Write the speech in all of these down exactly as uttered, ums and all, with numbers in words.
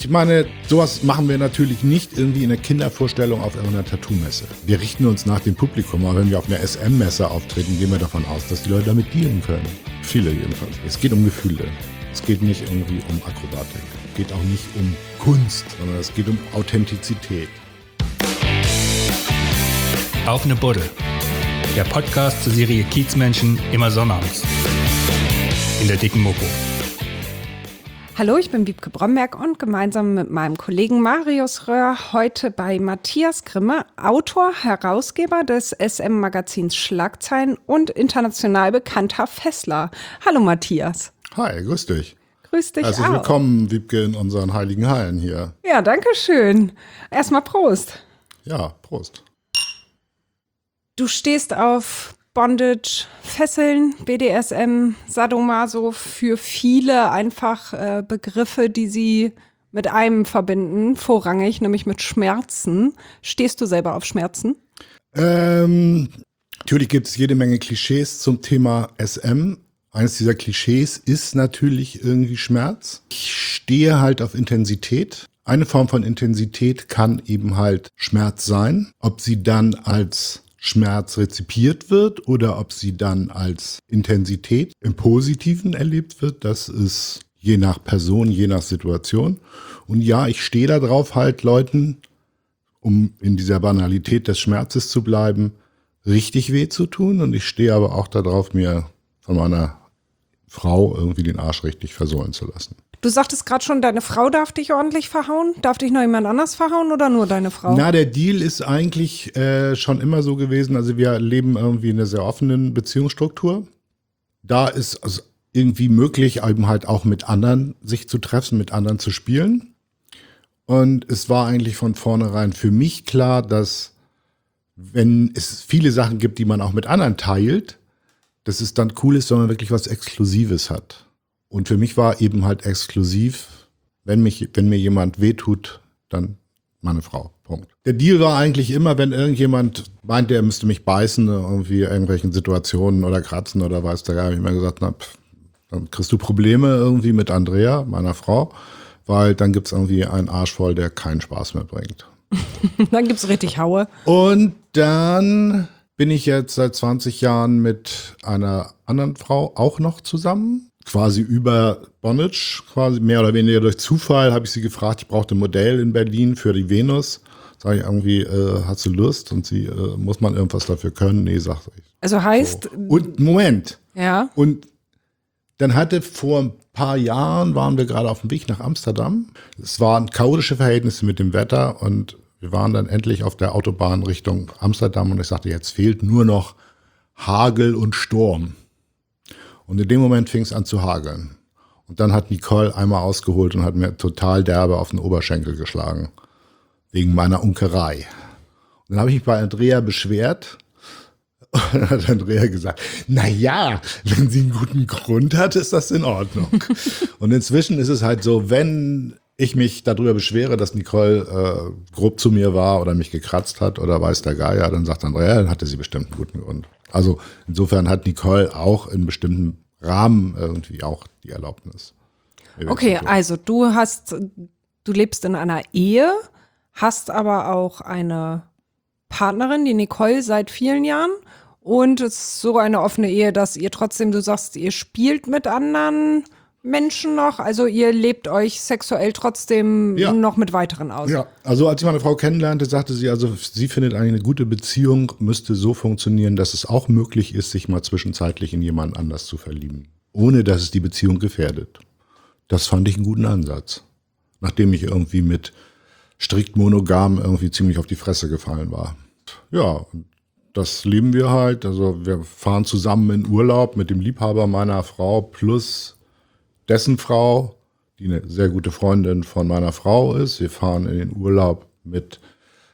Ich meine, sowas machen wir natürlich nicht irgendwie in der Kindervorstellung auf irgendeiner Tattoo-Messe. Wir richten uns nach dem Publikum, aber wenn wir auf einer S M-Messe auftreten, gehen wir davon aus, dass die Leute damit dealen können. Viele jedenfalls. Es geht um Gefühle. Es geht nicht irgendwie um Akrobatik. Es geht auch nicht um Kunst, sondern es geht um Authentizität. Auf ne Buddel. Der Podcast zur Serie Kiezmenschen immer sonnabends. In der dicken Mopo. Hallo, ich bin Wiebke Bromberg und gemeinsam mit meinem Kollegen Marius Röhr heute bei Matthias Grimme, Autor, Herausgeber des S M-Magazins Schlagzeilen und international bekannter Fessler. Hallo Matthias. Hi, grüß dich. Grüß dich Herzlich auch. willkommen, Wiebke, in unseren heiligen Hallen hier. Ja, danke schön. Erstmal Prost. Ja, Prost. Du stehst auf Bondage, Fesseln, B D S M, Sadomaso, für viele einfach äh, Begriffe, die sie mit einem verbinden, vorrangig, nämlich mit Schmerzen. Stehst du selber auf Schmerzen? Ähm, natürlich gibt es jede Menge Klischees zum Thema S M. Eines dieser Klischees ist natürlich irgendwie Schmerz. Ich stehe halt auf Intensität. Eine Form von Intensität kann eben halt Schmerz sein. Ob sie dann als Schmerz rezipiert wird oder ob sie dann als Intensität im Positiven erlebt wird, das ist je nach Person, je nach Situation. Und ja, ich stehe da drauf, halt Leuten, um in dieser Banalität des Schmerzes zu bleiben, richtig weh zu tun. Und ich stehe aber auch darauf, mir von meiner Frau irgendwie den Arsch richtig versohlen zu lassen. Du sagtest gerade schon, deine Frau darf dich ordentlich verhauen. Darf dich noch jemand anders verhauen oder nur deine Frau? Na, der Deal ist eigentlich äh, schon immer so gewesen. Also wir leben irgendwie in einer sehr offenen Beziehungsstruktur. Da ist also irgendwie möglich, eben halt auch mit anderen sich zu treffen, mit anderen zu spielen. Und es war eigentlich von vornherein für mich klar, dass wenn es viele Sachen gibt, die man auch mit anderen teilt, dass es dann cool ist, wenn man wirklich was Exklusives hat. Und für mich war eben halt exklusiv, wenn mich, wenn mir jemand wehtut, dann meine Frau. Punkt. Der Deal war eigentlich immer, wenn irgendjemand meinte, er müsste mich beißen, irgendwie in irgendwelchen Situationen oder kratzen oder weiß der, habe ich immer gesagt, na, pff, dann kriegst du Probleme irgendwie mit Andrea, meiner Frau, weil dann gibt's irgendwie einen Arsch voll, der keinen Spaß mehr bringt. Dann gibt's richtig Haue. Und dann bin ich jetzt seit zwanzig Jahren mit einer anderen Frau auch noch zusammen. Quasi über Bondage, quasi mehr oder weniger durch Zufall, habe ich sie gefragt, ich brauchte ein Modell in Berlin für die Venus. Sag ich irgendwie, äh, hast du Lust? Und sie, äh, muss man irgendwas dafür können? Nee, sagt ich. Also heißt... So. Und Moment. Ja. Und dann hatte vor ein paar Jahren, waren wir gerade auf dem Weg nach Amsterdam. Es waren chaotische Verhältnisse mit dem Wetter und wir waren dann endlich auf der Autobahn Richtung Amsterdam und ich sagte, jetzt fehlt nur noch Hagel und Sturm. Und in dem Moment fing es an zu hageln. Und dann hat Nicole einmal ausgeholt und hat mir total derbe auf den Oberschenkel geschlagen. Wegen meiner Unkerei. Und dann habe ich mich bei Andrea beschwert. Und dann hat Andrea gesagt, na ja, wenn sie einen guten Grund hat, ist das in Ordnung. Und inzwischen ist es halt so, wenn ich mich darüber beschwere, dass Nicole äh, grob zu mir war oder mich gekratzt hat oder weiß der Geier, dann sagt Andrea, dann hatte sie bestimmt einen guten Grund. Also insofern hat Nicole auch in bestimmten Rahmen irgendwie auch die Erlaubnis. Okay, also du hast, du lebst in einer Ehe, hast aber auch eine Partnerin, die Nicole, seit vielen Jahren. Und es ist so eine offene Ehe, dass ihr trotzdem, du sagst, ihr spielt mit anderen Menschen noch, also ihr lebt euch sexuell trotzdem Ja. noch mit weiteren aus. Ja, also als ich meine Frau kennenlernte, sagte sie, also sie findet eigentlich eine gute Beziehung müsste so funktionieren, dass es auch möglich ist, sich mal zwischenzeitlich in jemand anders zu verlieben, ohne dass es die Beziehung gefährdet. Das fand ich einen guten Ansatz, nachdem ich irgendwie mit strikt monogam irgendwie ziemlich auf die Fresse gefallen war. Ja, das leben wir halt, also wir fahren zusammen in Urlaub mit dem Liebhaber meiner Frau plus dessen Frau, die eine sehr gute Freundin von meiner Frau ist. Wir fahren in den Urlaub mit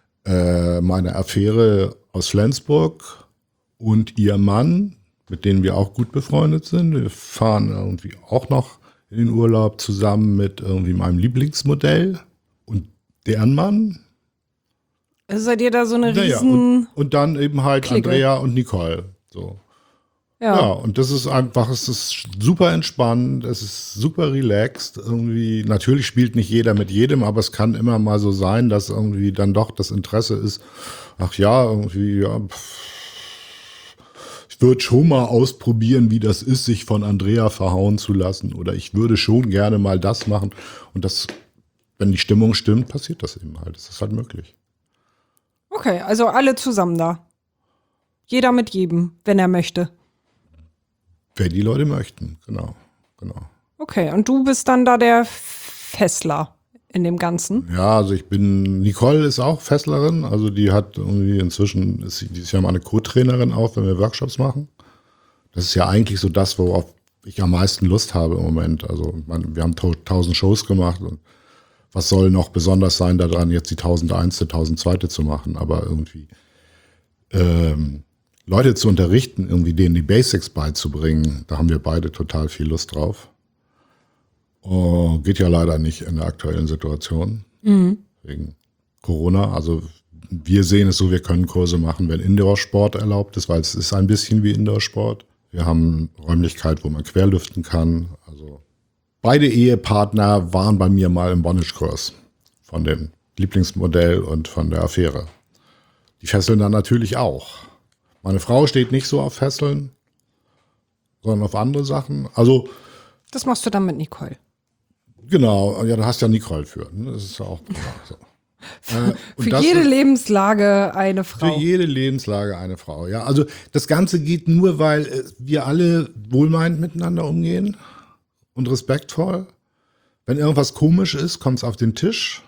äh, meiner Affäre aus Flensburg und ihr Mann, mit denen wir auch gut befreundet sind. Wir fahren irgendwie auch noch in den Urlaub zusammen mit irgendwie meinem Lieblingsmodell und deren Mann. Also seid ihr da so eine Naja, riesen... und, und dann eben halt Clique. Andrea und Nicole. So. Ja. Ja, und das ist einfach, es ist super entspannt, es ist super relaxed. Irgendwie, natürlich spielt nicht jeder mit jedem, aber es kann immer mal so sein, dass irgendwie dann doch das Interesse ist, ach ja, irgendwie, ja, ich würde schon mal ausprobieren, wie das ist, sich von Andrea verhauen zu lassen. Oder ich würde schon gerne mal das machen. Und das, wenn die Stimmung stimmt, passiert das eben halt. Das ist halt möglich. Okay, also alle zusammen da. Jeder mit jedem, wenn er möchte. Wenn die Leute möchten, genau, genau. Okay, und du bist dann da der Fessler in dem Ganzen? Ja, also ich bin, Nicole ist auch Fesslerin, also die hat irgendwie inzwischen, ist sie dieses Jahr mal eine Co-Trainerin auch, wenn wir Workshops machen. Das ist ja eigentlich so das, worauf ich am meisten Lust habe im Moment. Also man, wir haben tausend Shows gemacht und was soll noch besonders sein daran, jetzt die tausendeins, tausendzwei zu machen, aber irgendwie ähm, Leute zu unterrichten, irgendwie denen die Basics beizubringen, da haben wir beide total viel Lust drauf. Oh, geht ja leider nicht in der aktuellen Situation, mhm. wegen Corona. Also wir sehen es so, wir können Kurse machen, wenn Indoor-Sport erlaubt ist, weil es ist ein bisschen wie Indoor-Sport. Wir haben Räumlichkeit, wo man querlüften kann. Also beide Ehepartner waren bei mir mal im Bondage-Kurs von dem Lieblingsmodell und von der Affäre. Die fesseln dann natürlich auch. Meine Frau steht nicht so auf Fesseln, sondern auf andere Sachen. Also das machst du dann mit Nicole. Genau, ja, du hast ja Nicole für. Ne? Das ist ja auch so. äh, Für jede ist, Lebenslage eine Frau. Für jede Lebenslage eine Frau, ja. Also das Ganze geht nur, weil äh, wir alle wohlmeinend miteinander umgehen und respektvoll. Wenn irgendwas komisch ist, kommt es auf den Tisch.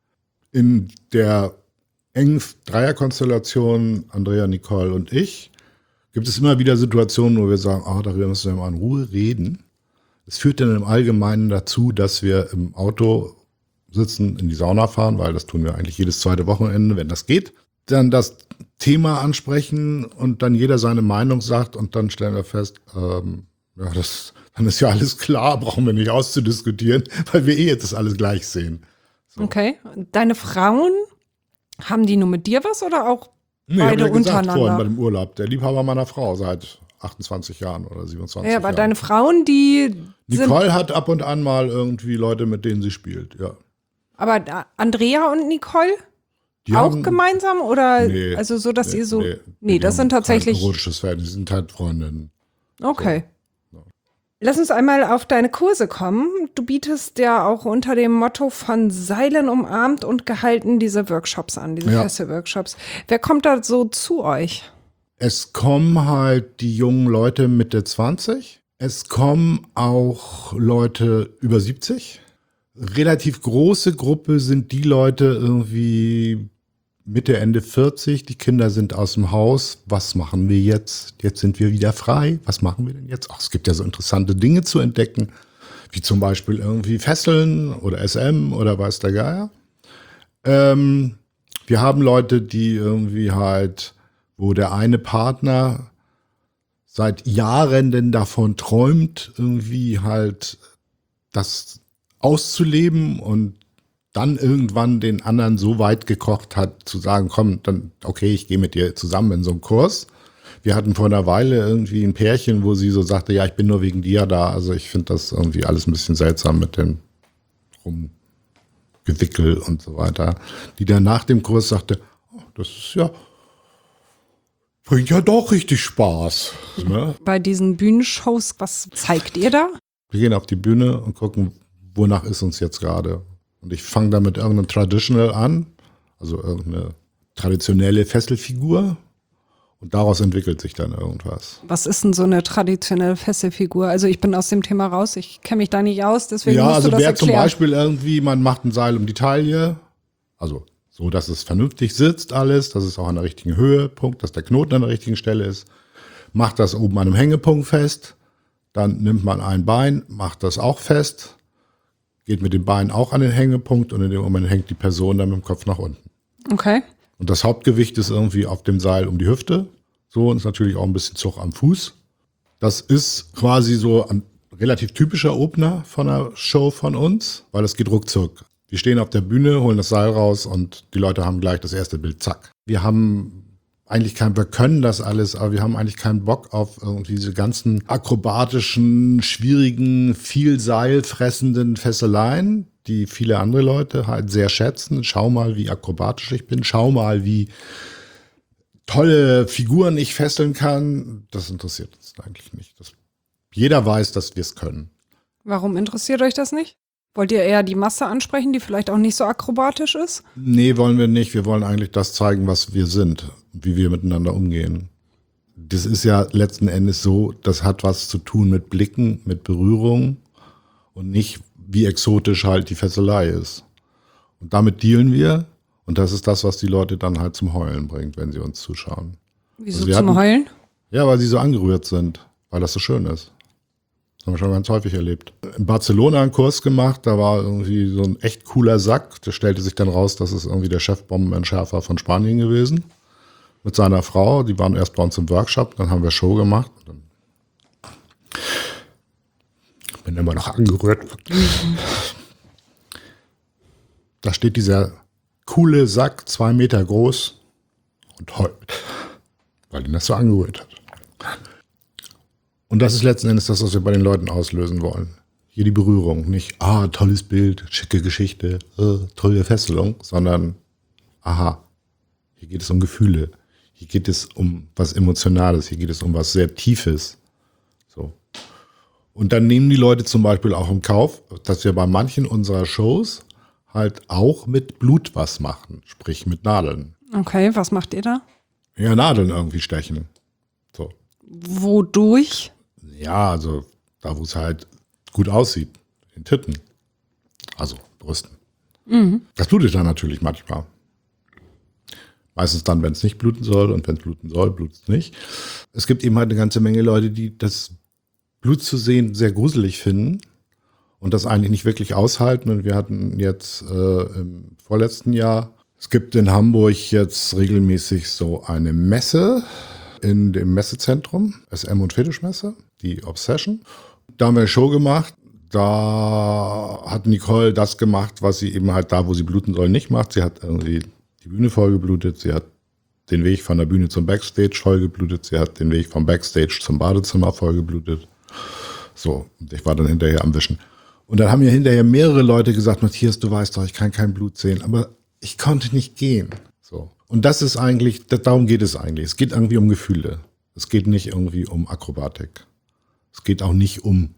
In der engen Dreierkonstellation, Andrea, Nicole und ich, gibt es immer wieder Situationen, wo wir sagen, oh, darüber müssen wir mal in Ruhe reden. Es führt dann im Allgemeinen dazu, dass wir im Auto sitzen, in die Sauna fahren, weil das tun wir eigentlich jedes zweite Wochenende, wenn das geht. Dann das Thema ansprechen und dann jeder seine Meinung sagt und dann stellen wir fest, ähm, ja, das, dann ist ja alles klar, brauchen wir nicht auszudiskutieren, weil wir eh jetzt das alles gleich sehen. So. Okay. Deine Frauen, haben die nur mit dir was oder auch nee, beide hab ja untereinander? Vorhin bei dem Urlaub, der Liebhaber meiner Frau seit achtundzwanzig Jahren oder siebenundzwanzig ja, aber Jahren. deine Frauen, die Nicole sind, hat ab und an mal irgendwie Leute, mit denen sie spielt, ja. Aber Andrea und Nicole? Die auch haben, gemeinsam oder nee, also so, dass nee, ihr so. Nee, nee das sind tatsächlich. Kein erotisches Verhältnis, die sind halt Freundinnen. Okay. So. Ja. Lass uns einmal auf deine Kurse kommen. Du bietest ja auch unter dem Motto von Seilen umarmt und gehalten diese Workshops an, diese ja. Fessel-Workshops. Wer kommt da so zu euch? Es kommen halt die jungen Leute Mitte zwanzig. Es kommen auch Leute über siebzig. Relativ große Gruppe sind die Leute irgendwie Mitte, Ende vierzig. Die Kinder sind aus dem Haus. Was machen wir jetzt? Jetzt sind wir wieder frei. Was machen wir denn jetzt? Ach, es gibt ja so interessante Dinge zu entdecken, wie zum Beispiel irgendwie Fesseln oder S M oder weiß der Geier. Ähm, wir haben Leute, die irgendwie halt, wo der eine Partner seit Jahren denn davon träumt, irgendwie halt das auszuleben und dann irgendwann den anderen so weit gekocht hat, zu sagen, komm, dann okay, ich gehe mit dir zusammen in so einen Kurs. Wir hatten vor einer Weile irgendwie ein Pärchen, wo sie so sagte, ja, ich bin nur wegen dir da. Also ich finde das irgendwie alles ein bisschen seltsam mit dem Rumgewickel und so weiter. Die dann nach dem Kurs sagte, oh, das ist ja, bringt ja doch richtig Spaß. Ne? Bei diesen Bühnenshows, was zeigt ihr da? Wir gehen auf die Bühne und gucken, wonach ist uns jetzt gerade. Und ich fange da mit irgendeinem Traditional an, also irgendeine traditionelle Fesselfigur. Und daraus entwickelt sich dann irgendwas. Was ist denn so eine traditionelle Fesselfigur? Also ich bin aus dem Thema raus, ich kenne mich da nicht aus, deswegen ja, musst also du das wer erklären. Zum Beispiel irgendwie, man macht ein Seil um die Taille, also so, dass es vernünftig sitzt alles, dass es auch an der richtigen Höhe, Punkt, dass der Knoten an der richtigen Stelle ist. Macht das oben an einem Hängepunkt fest, dann nimmt man ein Bein, macht das auch fest, geht mit dem Bein auch an den Hängepunkt und in dem Moment hängt die Person dann mit dem Kopf nach unten. Okay. Und das Hauptgewicht ist irgendwie auf dem Seil um die Hüfte. So, und ist natürlich auch ein bisschen Zug am Fuß. Das ist quasi so ein relativ typischer Opener von einer Show von uns, weil es geht ruckzuck. Wir stehen auf der Bühne, holen das Seil raus und die Leute haben gleich das erste Bild, zack. Wir haben eigentlich kein, wir können das alles, aber wir haben eigentlich keinen Bock auf irgendwie diese ganzen akrobatischen, schwierigen, viel Seil fressenden Fesseleien, die viele andere Leute halt sehr schätzen. Schau mal, wie akrobatisch ich bin. Schau mal, wie tolle Figuren ich fesseln kann. Das interessiert uns eigentlich nicht. Das, jeder weiß, dass wir es können. Warum interessiert euch das nicht? Wollt ihr eher die Masse ansprechen, die vielleicht auch nicht so akrobatisch ist? Nee, wollen wir nicht. Wir wollen eigentlich das zeigen, was wir sind, wie wir miteinander umgehen. Das ist ja letzten Endes so, das hat was zu tun mit Blicken, mit Berührung und nicht, wie exotisch halt die Fesselei ist. Und damit dealen wir und das ist das, was die Leute dann halt zum Heulen bringt, wenn sie uns zuschauen. Wieso Also wir zum hatten- Heulen? Ja, weil sie so angerührt sind, weil das so schön ist. Das haben wir schon ganz häufig erlebt. In Barcelona einen Kurs gemacht, da war irgendwie so ein echt cooler Sack. Der stellte sich dann raus, das ist irgendwie der Chefbombenentschärfer von Spanien gewesen. Mit seiner Frau, die waren erst bei uns im Workshop, dann haben wir Show gemacht. Dann bin immer noch angerührt. Da steht dieser coole Sack, zwei Meter groß und heult, weil ihn das so angerührt hat. Und das ist letzten Endes das, was wir bei den Leuten auslösen wollen. Hier die Berührung, nicht, ah, tolles Bild, schicke Geschichte, äh, tolle Fesselung, sondern, aha, hier geht es um Gefühle, hier geht es um was Emotionales, hier geht es um was sehr Tiefes. So. Und dann nehmen die Leute zum Beispiel auch im Kauf, dass wir bei manchen unserer Shows halt auch mit Blut was machen, sprich mit Nadeln. Okay, was macht ihr da? Ja, Nadeln irgendwie stechen. So. Wodurch? Ja, also da, wo es halt gut aussieht, in Titten. Also Brüsten. Mhm. Das blutet dann natürlich manchmal. Meistens dann, wenn es nicht bluten soll und wenn es bluten soll, blutet es nicht. Es gibt eben halt eine ganze Menge Leute, die das Blut zu sehen sehr gruselig finden und das eigentlich nicht wirklich aushalten. Und wir hatten jetzt äh, im vorletzten Jahr, es gibt in Hamburg jetzt regelmäßig so eine Messe in dem Messezentrum, S M und Fetischmesse, die Obsession. Da haben wir eine Show gemacht. Da hat Nicole das gemacht, was sie eben halt da, wo sie bluten soll, nicht macht. Sie hat irgendwie die Bühne vollgeblutet. Sie hat den Weg von der Bühne zum Backstage vollgeblutet. Sie hat den Weg vom Backstage zum Badezimmer vollgeblutet. So, und ich war dann hinterher am Wischen. Und dann haben mir hinterher mehrere Leute gesagt, Matthias, du weißt doch, ich kann kein Blut sehen. Aber ich konnte nicht gehen. So. Und das ist eigentlich, darum geht es eigentlich. Es geht irgendwie um Gefühle. Es geht nicht irgendwie um Akrobatik. Es geht auch nicht um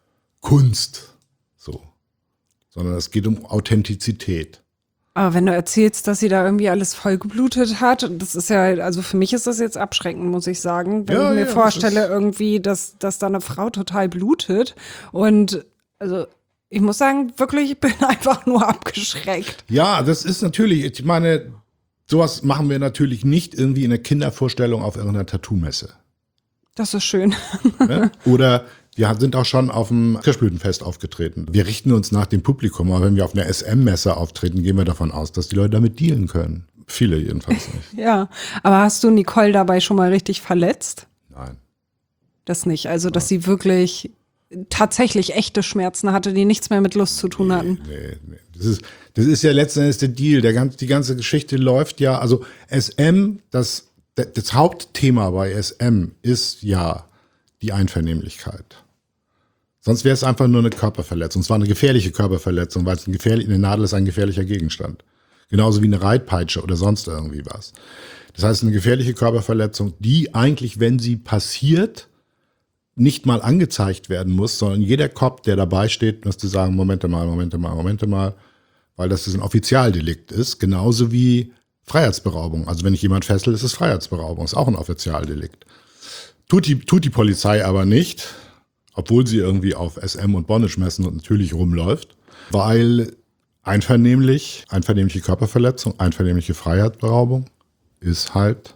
Kunst, so, sondern es geht um Authentizität. Aber wenn du erzählst, dass sie da irgendwie alles vollgeblutet hat, das ist ja, also für mich ist das jetzt abschreckend, muss ich sagen, wenn Ja, ich mir ja, das vorstelle ist- irgendwie, dass, dass da eine Frau total blutet und also ich muss sagen, wirklich, ich bin einfach nur abgeschreckt. Ja, das ist natürlich, ich meine, sowas machen wir natürlich nicht irgendwie in einer Kindervorstellung auf irgendeiner Tattoo-Messe. Das ist schön. Ne? Oder wir sind auch schon auf dem Kirschblütenfest aufgetreten. Wir richten uns nach dem Publikum, aber wenn wir auf einer S M-Messe auftreten, gehen wir davon aus, dass die Leute damit dealen können. Viele jedenfalls nicht. Ja, aber hast du Nicole dabei schon mal richtig verletzt? Nein. Das nicht, also dass sie wirklich tatsächlich echte Schmerzen hatte, die nichts mehr mit Lust zu tun hatten. Nee, nee. Das ist, das ist ja letzten Endes der Deal. Der ganz, die ganze Geschichte läuft ja, also S M, das, das Hauptthema bei S M ist ja die Einvernehmlichkeit. Sonst wäre es einfach nur eine Körperverletzung. Es war eine gefährliche Körperverletzung, weil es ein gefährlich, eine Nadel ist ein gefährlicher Gegenstand. Genauso wie eine Reitpeitsche oder sonst irgendwie was. Das heißt, eine gefährliche Körperverletzung, die eigentlich, wenn sie passiert, nicht mal angezeigt werden muss, sondern jeder Cop, der dabei steht, müsste sagen, Momente mal, Momente mal, Momente mal, weil das ein Offizialdelikt ist, genauso wie Freiheitsberaubung. Also wenn ich jemand fessel, ist es Freiheitsberaubung, ist auch ein Offizialdelikt. Tut die, tut die Polizei aber nicht, obwohl sie irgendwie auf S M und Bondage-Messen und natürlich rumläuft, weil einvernehmlich, einvernehmliche Körperverletzung, einvernehmliche Freiheitsberaubung ist halt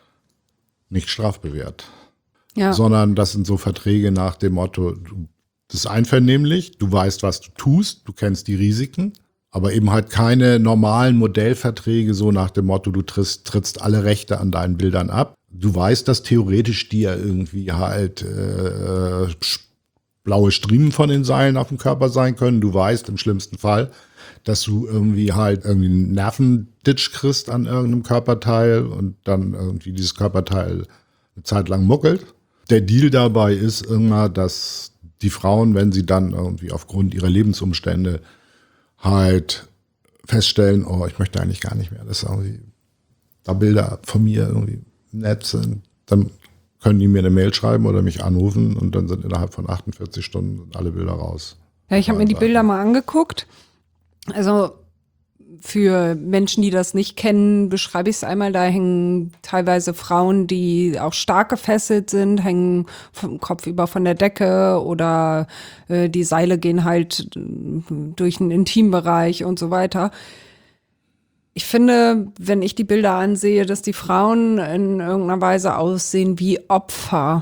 nicht strafbewehrt. Ja. Sondern das sind so Verträge nach dem Motto, du, das ist einvernehmlich, du weißt, was du tust, du kennst die Risiken, aber eben halt keine normalen Modellverträge so nach dem Motto, du trittst, trittst alle Rechte an deinen Bildern ab. Du weißt, dass theoretisch dir irgendwie halt äh, blaue Striemen von den Seilen auf dem Körper sein können. Du weißt im schlimmsten Fall, dass du irgendwie halt irgendwie einen Nervenditch kriegst an irgendeinem Körperteil und dann irgendwie dieses Körperteil eine Zeit lang muckelt. Der Deal dabei ist immer, dass die Frauen, wenn sie dann irgendwie aufgrund ihrer Lebensumstände halt feststellen, oh, ich möchte eigentlich gar nicht mehr, dass irgendwie da Bilder von mir irgendwie nett sind, dann können die mir eine Mail schreiben oder mich anrufen und dann sind innerhalb von achtundvierzig Stunden alle Bilder raus. Ja, ich habe mir die Bilder mal angeguckt. Also für Menschen, die das nicht kennen, beschreibe ich es einmal. Da hängen teilweise Frauen, die auch stark gefesselt sind, hängen vom Kopf über von der Decke oder äh, die Seile gehen halt durch den Intimbereich und so weiter. Ich finde, wenn ich die Bilder ansehe, dass die Frauen in irgendeiner Weise aussehen wie Opfer.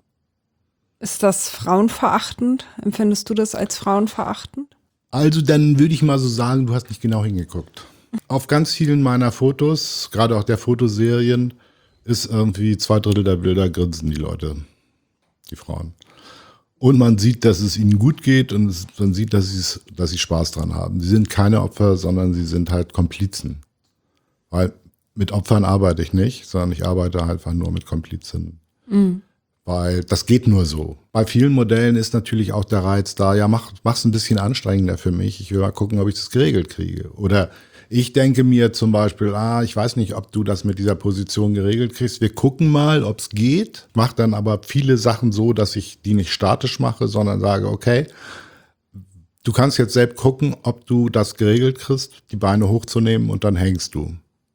Ist das frauenverachtend? Empfindest du das als frauenverachtend? Also dann würde ich mal so sagen, du hast nicht genau hingeguckt. Auf ganz vielen meiner Fotos, gerade auch der Fotoserien, ist irgendwie zwei Drittel der Bilder grinsen die Leute, die Frauen. Und man sieht, dass es ihnen gut geht und es, man sieht, dass, sie dass sie Spaß dran haben. Sie sind keine Opfer, sondern sie sind halt Komplizen. Weil mit Opfern arbeite ich nicht, sondern ich arbeite einfach nur mit Komplizen. Mhm. Weil das geht nur so. Bei vielen Modellen ist natürlich auch der Reiz da, ja, mach, mach's ein bisschen anstrengender für mich. Ich will mal gucken, ob ich das geregelt kriege. Oder ich denke mir zum Beispiel, ah, ich weiß nicht, ob du das mit dieser Position geregelt kriegst. Wir gucken mal, ob es geht. Mach dann aber viele Sachen so, dass ich die nicht statisch mache, sondern sage, okay, du kannst jetzt selbst gucken, ob du das geregelt kriegst, die Beine hochzunehmen und dann hängst du.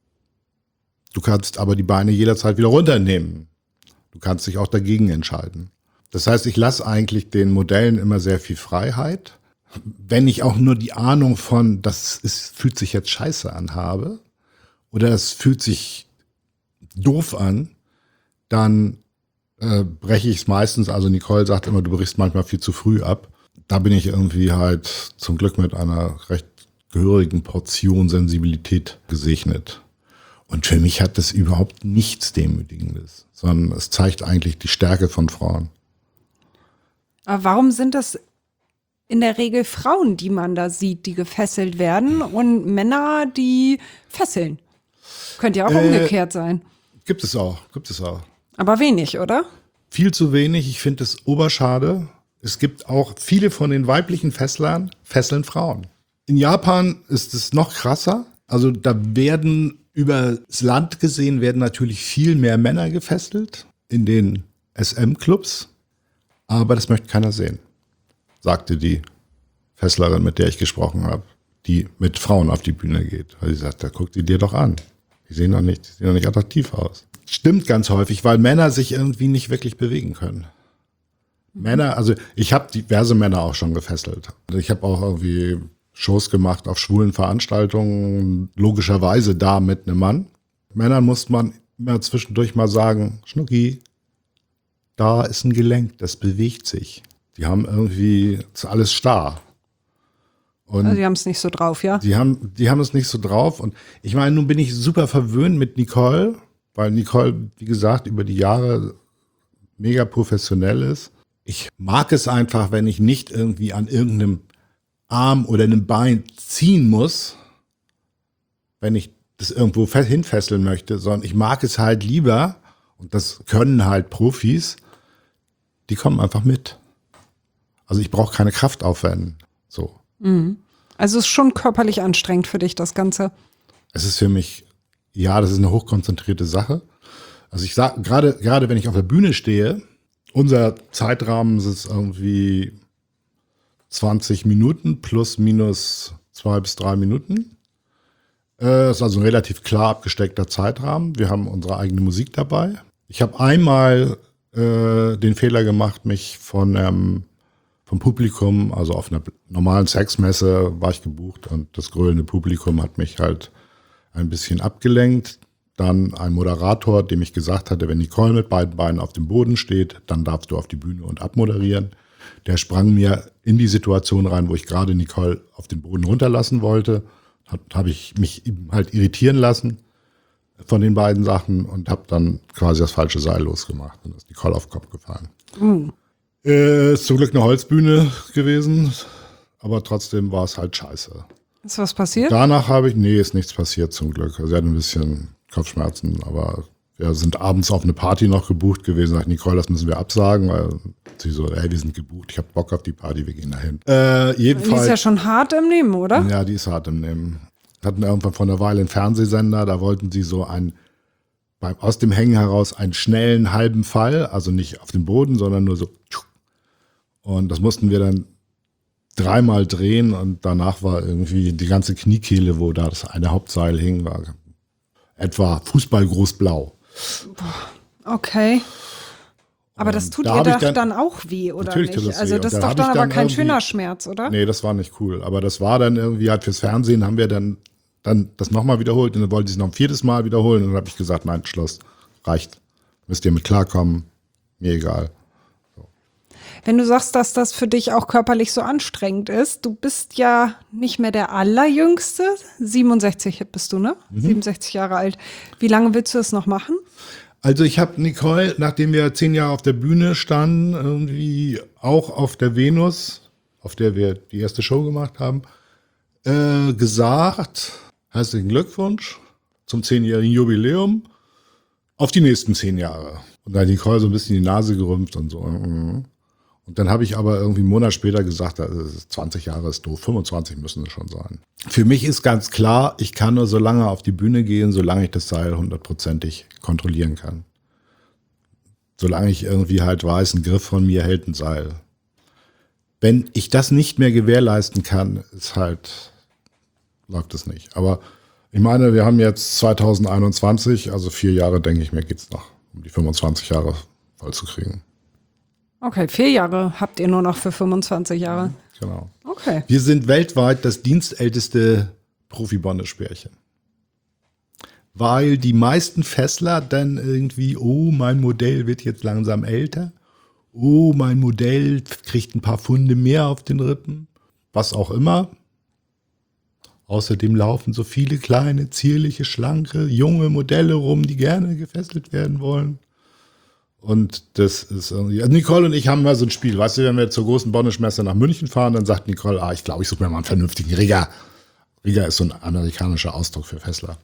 Du kannst aber die Beine jederzeit wieder runternehmen. Du kannst dich auch dagegen entscheiden. Das heißt, ich lasse eigentlich den Modellen immer sehr viel Freiheit. Wenn ich auch nur die Ahnung von, das ist, fühlt sich jetzt scheiße an habe oder es fühlt sich doof an, dann äh, breche ich es meistens. Also Nicole sagt immer, du brichst manchmal viel zu früh ab. Da bin ich irgendwie halt zum Glück mit einer recht gehörigen Portion Sensibilität gesegnet. Und für mich hat das überhaupt nichts Demütigendes, sondern es zeigt eigentlich die Stärke von Frauen. Aber warum sind das in der Regel Frauen, die man da sieht, die gefesselt werden und Männer, die fesseln? Könnte ja auch äh, umgekehrt sein. Gibt es auch, gibt es auch. Aber wenig, oder? Viel zu wenig. Ich finde es oberschade. Es gibt auch viele von den weiblichen Fesslern fesseln Frauen. In Japan ist es noch krasser. Also da werden übers Land gesehen werden natürlich viel mehr Männer gefesselt in den S M-Clubs. Aber das möchte keiner sehen, sagte die Fesslerin, mit der ich gesprochen habe, die mit Frauen auf die Bühne geht. Weil sie sagt, da guck die dir doch an. Die sehen doch nicht, die sehen doch nicht attraktiv aus. Stimmt ganz häufig, weil Männer sich irgendwie nicht wirklich bewegen können. Mhm. Männer, also ich habe diverse Männer auch schon gefesselt. Also ich habe auch irgendwie Shows gemacht auf schwulen Veranstaltungen, logischerweise da mit einem Mann. Männern muss man immer zwischendurch mal sagen, Schnucki, da ist ein Gelenk, das bewegt sich. Die haben irgendwie, ist alles starr. Und also die haben es nicht so drauf, ja? Die haben, die haben es nicht so drauf. Und ich meine, nun bin ich super verwöhnt mit Nicole, weil Nicole, wie gesagt, über die Jahre mega professionell ist. Ich mag es einfach, wenn ich nicht irgendwie an irgendeinem Arm oder einem Bein ziehen muss, wenn ich das irgendwo hinfesseln möchte, sondern ich mag es halt lieber, und das können halt Profis, die kommen einfach mit. Also ich brauche keine Kraft aufwenden. So. Mhm. Also es ist schon körperlich anstrengend für dich, das Ganze. Es ist für mich, ja, das ist eine hochkonzentrierte Sache. Also ich sage, gerade gerade wenn ich auf der Bühne stehe, unser Zeitrahmen ist irgendwie zwanzig Minuten plus minus zwei bis drei Minuten. Das ist also ein relativ klar abgesteckter Zeitrahmen. Wir haben unsere eigene Musik dabei. Ich habe einmal äh, den Fehler gemacht, mich von ähm, vom Publikum, also auf einer normalen Sexmesse war ich gebucht und das grölende Publikum hat mich halt ein bisschen abgelenkt. Dann ein Moderator, dem ich gesagt hatte, wenn Nicole mit beiden Beinen auf dem Boden steht, dann darfst du auf die Bühne und abmoderieren. Der sprang mir in die Situation rein, wo ich gerade Nicole auf den Boden runterlassen wollte. Habe ich mich halt irritieren lassen von den beiden Sachen und habe dann quasi das falsche Seil losgemacht und ist Nicole auf den Kopf gefallen. Mhm. Äh, ist zum Glück eine Holzbühne gewesen, aber trotzdem war es halt scheiße. Ist was passiert? Danach habe ich, nee, ist nichts passiert zum Glück. Also, sie hat ein bisschen Kopfschmerzen, aber wir sind abends auf eine Party noch gebucht gewesen. Sagt Nicole, das müssen wir absagen, weil sie so, ey, wir sind gebucht, ich habe Bock auf die Party, wir gehen dahin. Äh, jedenfalls. Die ist ja schon hart im Nehmen, oder? Ja, die ist hart im Nehmen. Hatten irgendwann vor einer Weile einen Fernsehsender, da wollten sie so ein, beim, aus dem Hängen heraus einen schnellen halben Fall, also nicht auf dem Boden, sondern nur so. Und das mussten wir dann dreimal drehen und danach war irgendwie die ganze Kniekehle, wo da das eine Hauptseil hing, war etwa Fußballgroß blau. Okay. Aber das tut da ihr hab ich doch dann- dann auch weh, oder Natürlich tut nicht? das Also weh. das Und ist da doch hab dann ich aber dann kein irgendwie- schöner Schmerz, oder? Nee, das war nicht cool. Aber das war dann irgendwie halt fürs Fernsehen, haben wir dann, dann das nochmal wiederholt und dann wollten sie es noch ein viertes Mal wiederholen und dann habe ich gesagt, nein, Schluss, reicht. Müsst ihr mit klarkommen, mir egal. Wenn du sagst, dass das für dich auch körperlich so anstrengend ist, du bist ja nicht mehr der Allerjüngste. siebenundsechzig bist du, ne? Mhm. siebenundsechzig Jahre alt. Wie lange willst du das noch machen? Also ich habe Nicole, nachdem wir zehn Jahre auf der Bühne standen, irgendwie auch auf der Venus, auf der wir die erste Show gemacht haben, äh, gesagt, herzlichen Glückwunsch zum zehnjährigen Jubiläum auf die nächsten zehn Jahre. Und da hat Nicole so ein bisschen die Nase gerümpft und so. Und dann habe ich aber irgendwie einen Monat später gesagt, das ist zwanzig Jahre ist doof, fünfundzwanzig müssen es schon sein. Für mich ist ganz klar, ich kann nur so lange auf die Bühne gehen, solange ich das Seil hundertprozentig kontrollieren kann. Solange ich irgendwie halt weiß, ein Griff von mir hält ein Seil. Wenn ich das nicht mehr gewährleisten kann, ist halt, läuft es nicht. Aber ich meine, wir haben jetzt zweitausendeinundzwanzig, also vier Jahre, denke ich mir, geht's noch, um die fünfundzwanzig Jahre voll zu kriegen. Okay, vier Jahre habt ihr nur noch für fünfundzwanzig Jahre. Genau. Okay. Wir sind weltweit das dienstälteste Profi-Bondage-Pärchen. Weil die meisten Fessler dann irgendwie, oh, mein Modell wird jetzt langsam älter. Oh, mein Modell kriegt ein paar Pfunde mehr auf den Rippen. Was auch immer. Außerdem laufen so viele kleine, zierliche, schlanke, junge Modelle rum, die gerne gefesselt werden wollen. Und das ist irgendwie, also Nicole und ich haben mal so ein Spiel, weißt du, wenn wir zur großen Bondage-Messe nach München fahren, dann sagt Nicole, ah, ich glaube, ich suche mir mal einen vernünftigen Rigger. Rigger ist so ein amerikanischer Ausdruck für Fessler.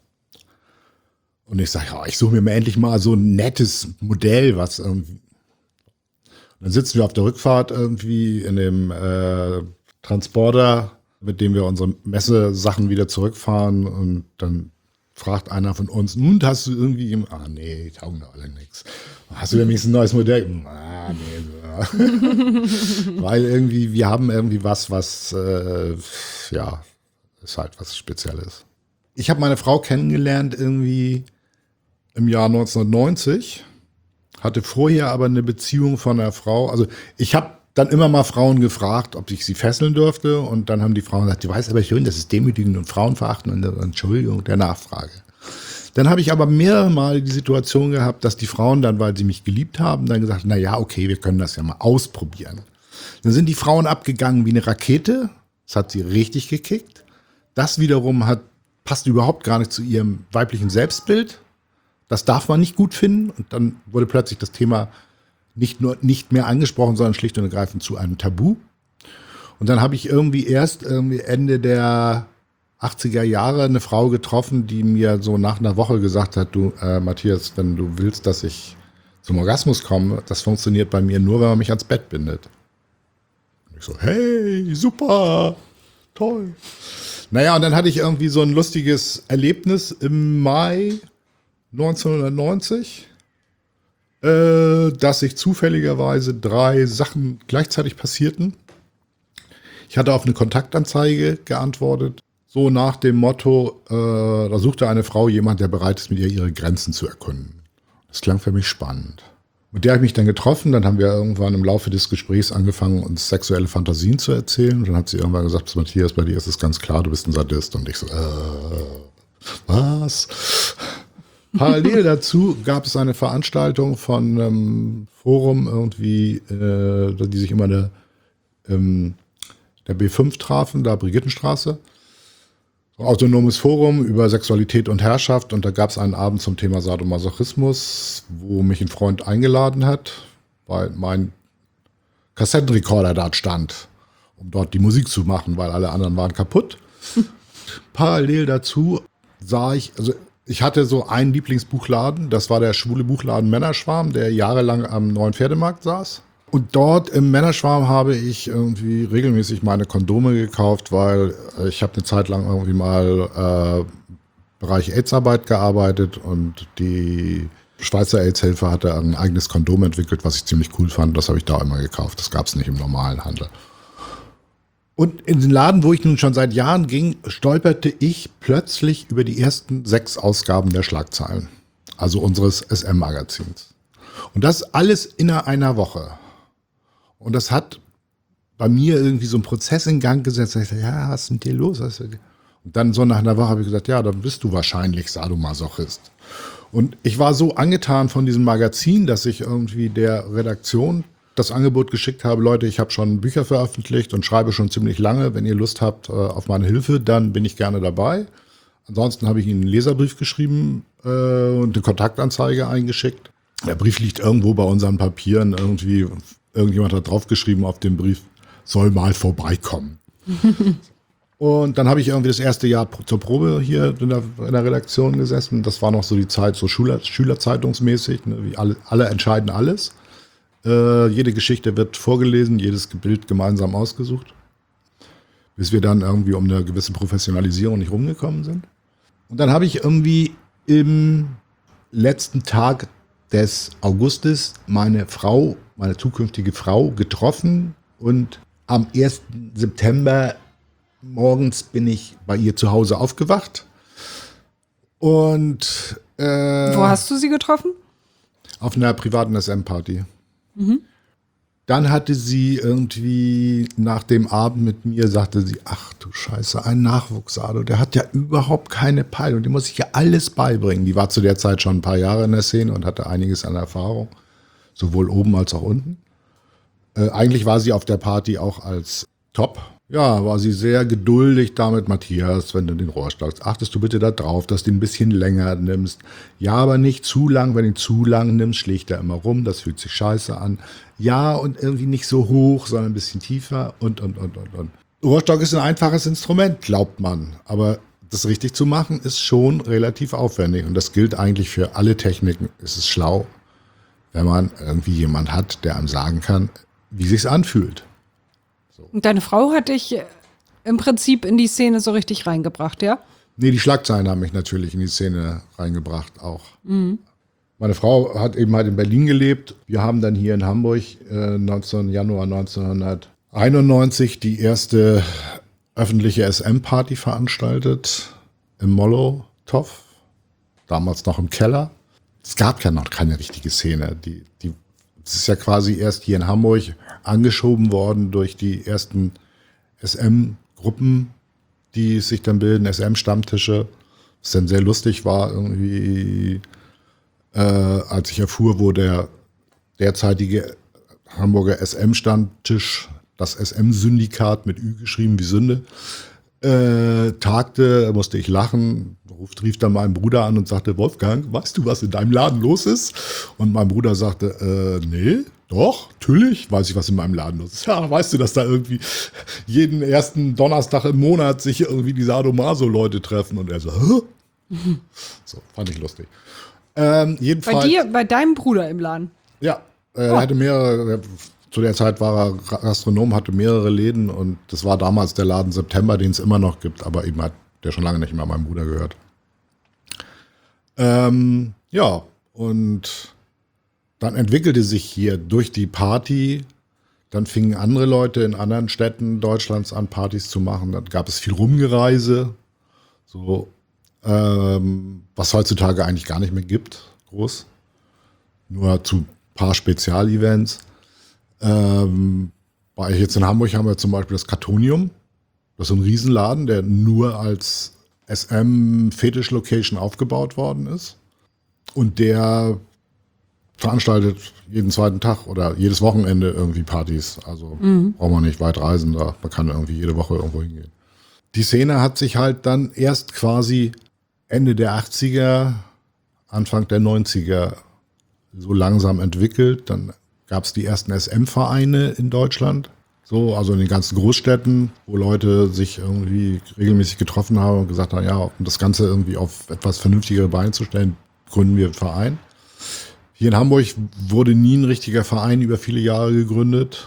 Und ich sage, ja, ich suche mir mal endlich mal so ein nettes Modell, was irgendwie. Und dann sitzen wir auf der Rückfahrt irgendwie in dem äh, Transporter, mit dem wir unsere Messesachen wieder zurückfahren und dann fragt einer von uns, nun hast du irgendwie, im, ah nee, die taugen doch alle nichts. Hast du denn wenigstens ein neues Modell? Ah, nee. So. Weil irgendwie, wir haben irgendwie was, was, äh, ja, ist halt was Spezielles. Ich habe meine Frau kennengelernt irgendwie im Jahr neunzehnhundertneunzig, hatte vorher aber eine Beziehung von einer Frau, also ich habe dann immer mal Frauen gefragt, ob ich sie fesseln dürfte und dann haben die Frauen gesagt, du weißt aber schön, das ist demütigend und frauenverachtend und Entschuldigung der Nachfrage. Dann habe ich aber mehrmal die Situation gehabt, dass die Frauen dann, weil sie mich geliebt haben, dann gesagt, na ja, okay, wir können das ja mal ausprobieren. Dann sind die Frauen abgegangen wie eine Rakete, das hat sie richtig gekickt. Das wiederum hat, passt überhaupt gar nicht zu ihrem weiblichen Selbstbild. Das darf man nicht gut finden und dann wurde plötzlich das Thema nicht nur nicht mehr angesprochen, sondern schlicht und ergreifend zu einem Tabu. Und dann habe ich irgendwie erst irgendwie Ende der achtziger Jahre eine Frau getroffen, die mir so nach einer Woche gesagt hat, du äh, Matthias, wenn du willst, dass ich zum Orgasmus komme, das funktioniert bei mir nur, wenn man mich ans Bett bindet. Und ich so, hey, super, toll. Naja, und dann hatte ich irgendwie so ein lustiges Erlebnis im Mai neunzehnhundertneunzig, äh, dass sich zufälligerweise drei Sachen gleichzeitig passierten. Ich hatte auf eine Kontaktanzeige geantwortet, so nach dem Motto, äh, da suchte eine Frau jemand, der bereit ist, mit ihr ihre Grenzen zu erkunden. Das klang für mich spannend. Mit der habe ich mich dann getroffen, dann haben wir irgendwann im Laufe des Gesprächs angefangen, uns sexuelle Fantasien zu erzählen. Und dann hat sie irgendwann gesagt, Matthias, bei dir ist es ganz klar, du bist ein Sadist. Und ich so, äh, was? Parallel dazu gab es eine Veranstaltung von einem Forum irgendwie, äh, die sich immer der, ähm, der B fünf trafen, da Brigittenstraße. So ein autonomes Forum über Sexualität und Herrschaft. Und da gab es einen Abend zum Thema Sadomasochismus, wo mich ein Freund eingeladen hat, weil mein Kassettenrekorder da stand, um dort die Musik zu machen, weil alle anderen waren kaputt. Parallel dazu sah ich, also ich hatte so einen Lieblingsbuchladen, das war der schwule Buchladen Männerschwarm, der jahrelang am Neuen Pferdemarkt saß. Und dort im Männerschwarm habe ich irgendwie regelmäßig meine Kondome gekauft, weil ich habe eine Zeit lang irgendwie mal äh, Bereich AIDS-Arbeit gearbeitet und die Schweizer AIDS-Hilfe hatte ein eigenes Kondom entwickelt, was ich ziemlich cool fand. Das habe ich da immer gekauft. Das gab es nicht im normalen Handel. Und in den Laden, wo ich nun schon seit Jahren ging, stolperte ich plötzlich über die ersten sechs Ausgaben der Schlagzeilen. Also unseres S M-Magazins. Und das alles innerhalb einer Woche. Und das hat bei mir irgendwie so einen Prozess in Gang gesetzt. Ich dachte, ja, was ist mit dir los? Und dann so nach einer Woche habe ich gesagt, ja, dann bist du wahrscheinlich Sadomasochist. Und ich war so angetan von diesem Magazin, dass ich irgendwie der Redaktion das Angebot geschickt habe, Leute, ich habe schon Bücher veröffentlicht und schreibe schon ziemlich lange. Wenn ihr Lust habt auf meine Hilfe, dann bin ich gerne dabei. Ansonsten habe ich ihnen einen Leserbrief geschrieben äh, und eine Kontaktanzeige eingeschickt. Der Brief liegt irgendwo bei unseren Papieren. Irgendwie, irgendjemand hat draufgeschrieben auf dem Brief, soll mal vorbeikommen. Und dann habe ich irgendwie das erste Jahr zur Probe hier in der, in der Redaktion gesessen. Das war noch so die Zeit, so Schüler, Schülerzeitungsmäßig, ne, wie alle, alle entscheiden alles. Äh, jede Geschichte wird vorgelesen, jedes Bild gemeinsam ausgesucht. Bis wir dann irgendwie um eine gewisse Professionalisierung nicht rumgekommen sind. Und dann habe ich irgendwie im letzten Tag des Augustes meine Frau, meine zukünftige Frau getroffen. Und am ersten September morgens bin ich bei ihr zu Hause aufgewacht. Und äh, wo hast du sie getroffen? Auf einer privaten S M-Party. Mhm. Dann hatte sie irgendwie nach dem Abend mit mir, sagte sie, ach du Scheiße, ein Nachwuchsado, der hat ja überhaupt keine Peilung, dem muss ich ja alles beibringen. Die war zu der Zeit schon ein paar Jahre in der Szene und hatte einiges an Erfahrung, sowohl oben als auch unten. Äh, eigentlich war sie auf der Party auch als Top. Ja, war sie sehr geduldig damit, Matthias, wenn du den Rohrstock, achtest du bitte da drauf, dass du ihn ein bisschen länger nimmst. Ja, aber nicht zu lang, wenn du ihn zu lang nimmst, schlägt er immer rum, das fühlt sich scheiße an. Ja, und irgendwie nicht so hoch, sondern ein bisschen tiefer und, und, und, und, und. Rohrstock ist ein einfaches Instrument, glaubt man, aber das richtig zu machen ist schon relativ aufwendig und das gilt eigentlich für alle Techniken. Es ist schlau, wenn man irgendwie jemand hat, der einem sagen kann, wie sich's anfühlt. Und deine Frau hat dich im Prinzip in die Szene so richtig reingebracht, ja? Nee, die Schlagzeilen haben mich natürlich in die Szene reingebracht auch. Mhm. Meine Frau hat eben halt in Berlin gelebt. Wir haben dann hier in Hamburg äh, neunzehnten Januar neunzehnhunderteinundneunzig die erste öffentliche S M-Party veranstaltet im Molotow, damals noch im Keller. Es gab ja noch keine richtige Szene. Die, die, es ist ja quasi erst hier in Hamburg angeschoben worden durch die ersten S M-Gruppen, die sich dann bilden, S M-Stammtische. Was dann sehr lustig war, irgendwie, äh, als ich erfuhr, wo der derzeitige Hamburger S M-Stammtisch, das S M-Syndikat mit Ü geschrieben wie Sünde, äh, tagte, musste ich lachen, ruft, rief dann meinen Bruder an und sagte, Wolfgang, weißt du, was in deinem Laden los ist? Und mein Bruder sagte, äh, nee, doch, natürlich weiß ich, was in meinem Laden los ist. Ja, weißt du, dass da irgendwie jeden ersten Donnerstag im Monat sich irgendwie die Sadomaso-Leute treffen? Und er so, hä? Mhm. So, fand ich lustig. Ähm, jedenfalls, bei dir, bei deinem Bruder im Laden? Ja, er oh. hatte mehrere, zu der Zeit war er Gastronom, hatte mehrere Läden und das war damals der Laden September, den es immer noch gibt, aber eben hat der schon lange nicht mehr meinem Bruder gehört. Ähm, ja, und dann entwickelte sich hier durch die Party, dann fingen andere Leute in anderen Städten Deutschlands an, Partys zu machen. Dann gab es viel Rumgereise, so, ähm, was heutzutage eigentlich gar nicht mehr gibt, groß. Nur zu ein paar Spezialevents. Ähm, bei jetzt in Hamburg haben wir zum Beispiel das Kartonium. Das ist ein Riesenladen, der nur als S M-Fetisch-Location aufgebaut worden ist. Und der veranstaltet jeden zweiten Tag oder jedes Wochenende irgendwie Partys. Also mhm. braucht man nicht weit reisen, da man kann irgendwie jede Woche irgendwo hingehen. Die Szene hat sich halt dann erst quasi Ende der achtziger, Anfang der neunziger so langsam entwickelt. Dann gab es die ersten S M-Vereine in Deutschland. So, also in den ganzen Großstädten, wo Leute sich irgendwie regelmäßig getroffen haben und gesagt haben, ja, um das Ganze irgendwie auf etwas vernünftigere Beine zu stellen, gründen wir einen Verein. Hier in Hamburg wurde nie ein richtiger Verein über viele Jahre gegründet,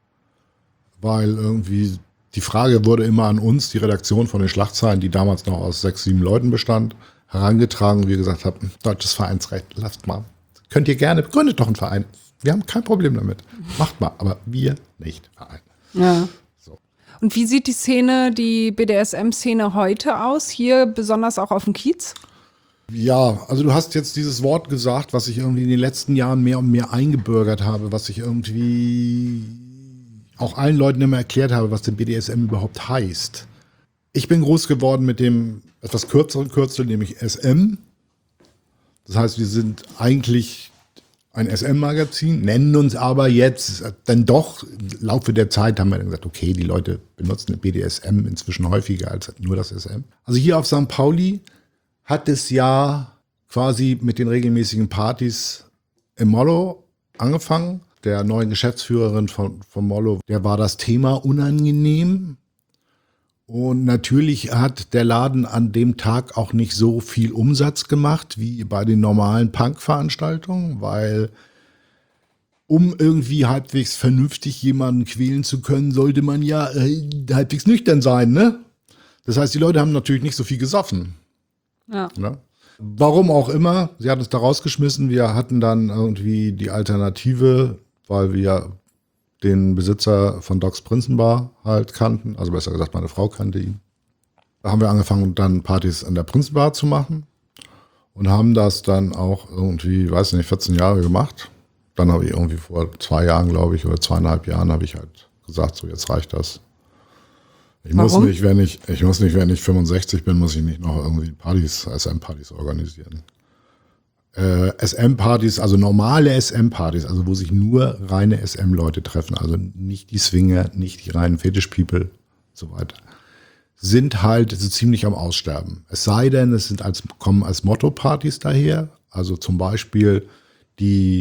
weil irgendwie die Frage wurde immer an uns, die Redaktion von den Schlagzeilen, die damals noch aus sechs, sieben Leuten bestand, herangetragen, wie gesagt haben, deutsches Vereinsrecht, lasst mal. Könnt ihr gerne, gründet doch einen Verein. Wir haben kein Problem damit. Macht mal, aber wir nicht Verein. Ja. So. Und wie sieht die Szene, die B D S M-Szene heute aus? Hier besonders auch auf dem Kiez? Ja, also du hast jetzt dieses Wort gesagt, was ich irgendwie in den letzten Jahren mehr und mehr eingebürgert habe, was ich irgendwie auch allen Leuten immer erklärt habe, was denn B D S M überhaupt heißt. Ich bin groß geworden mit dem etwas kürzeren Kürzel, nämlich S M. Das heißt, wir sind eigentlich ein S M-Magazin, nennen uns aber jetzt dann doch, im Laufe der Zeit haben wir dann gesagt, okay, die Leute benutzen B D S M inzwischen häufiger als nur das S M. Also hier auf Sankt Pauli hat es ja quasi mit den regelmäßigen Partys im Mollo angefangen. Der neuen Geschäftsführerin von, von Mollo, der war das Thema unangenehm. Und natürlich hat der Laden an dem Tag auch nicht so viel Umsatz gemacht wie bei den normalen Punk-Veranstaltungen, weil um irgendwie halbwegs vernünftig jemanden quälen zu können, sollte man ja äh, halbwegs nüchtern sein, ne? Das heißt, die Leute haben natürlich nicht so viel gesoffen. Ja. Ne? Warum auch immer, sie hat uns da rausgeschmissen. Wir hatten dann irgendwie die Alternative, weil wir den Besitzer von Doc's Prinzenbar halt kannten, also besser gesagt, meine Frau kannte ihn. Da haben wir angefangen, dann Partys an der Prinzenbar zu machen und haben das dann auch irgendwie, weiß nicht, vierzehn Jahre gemacht. Dann habe ich irgendwie vor zwei Jahren, glaube ich, oder zweieinhalb Jahren habe ich halt gesagt, so jetzt reicht das. Ich muss Warum? nicht, wenn ich, ich muss nicht, wenn ich fünfundsechzig bin, muss ich nicht noch irgendwie Partys, S M-Partys organisieren. Äh, S M-Partys, also normale S M-Partys, also wo sich nur reine S M-Leute treffen, also nicht die Swinger, nicht die reinen Fetish-People, so weiter, sind halt so ziemlich am Aussterben. Es sei denn, es sind als, kommen als Motto-Partys daher, also zum Beispiel die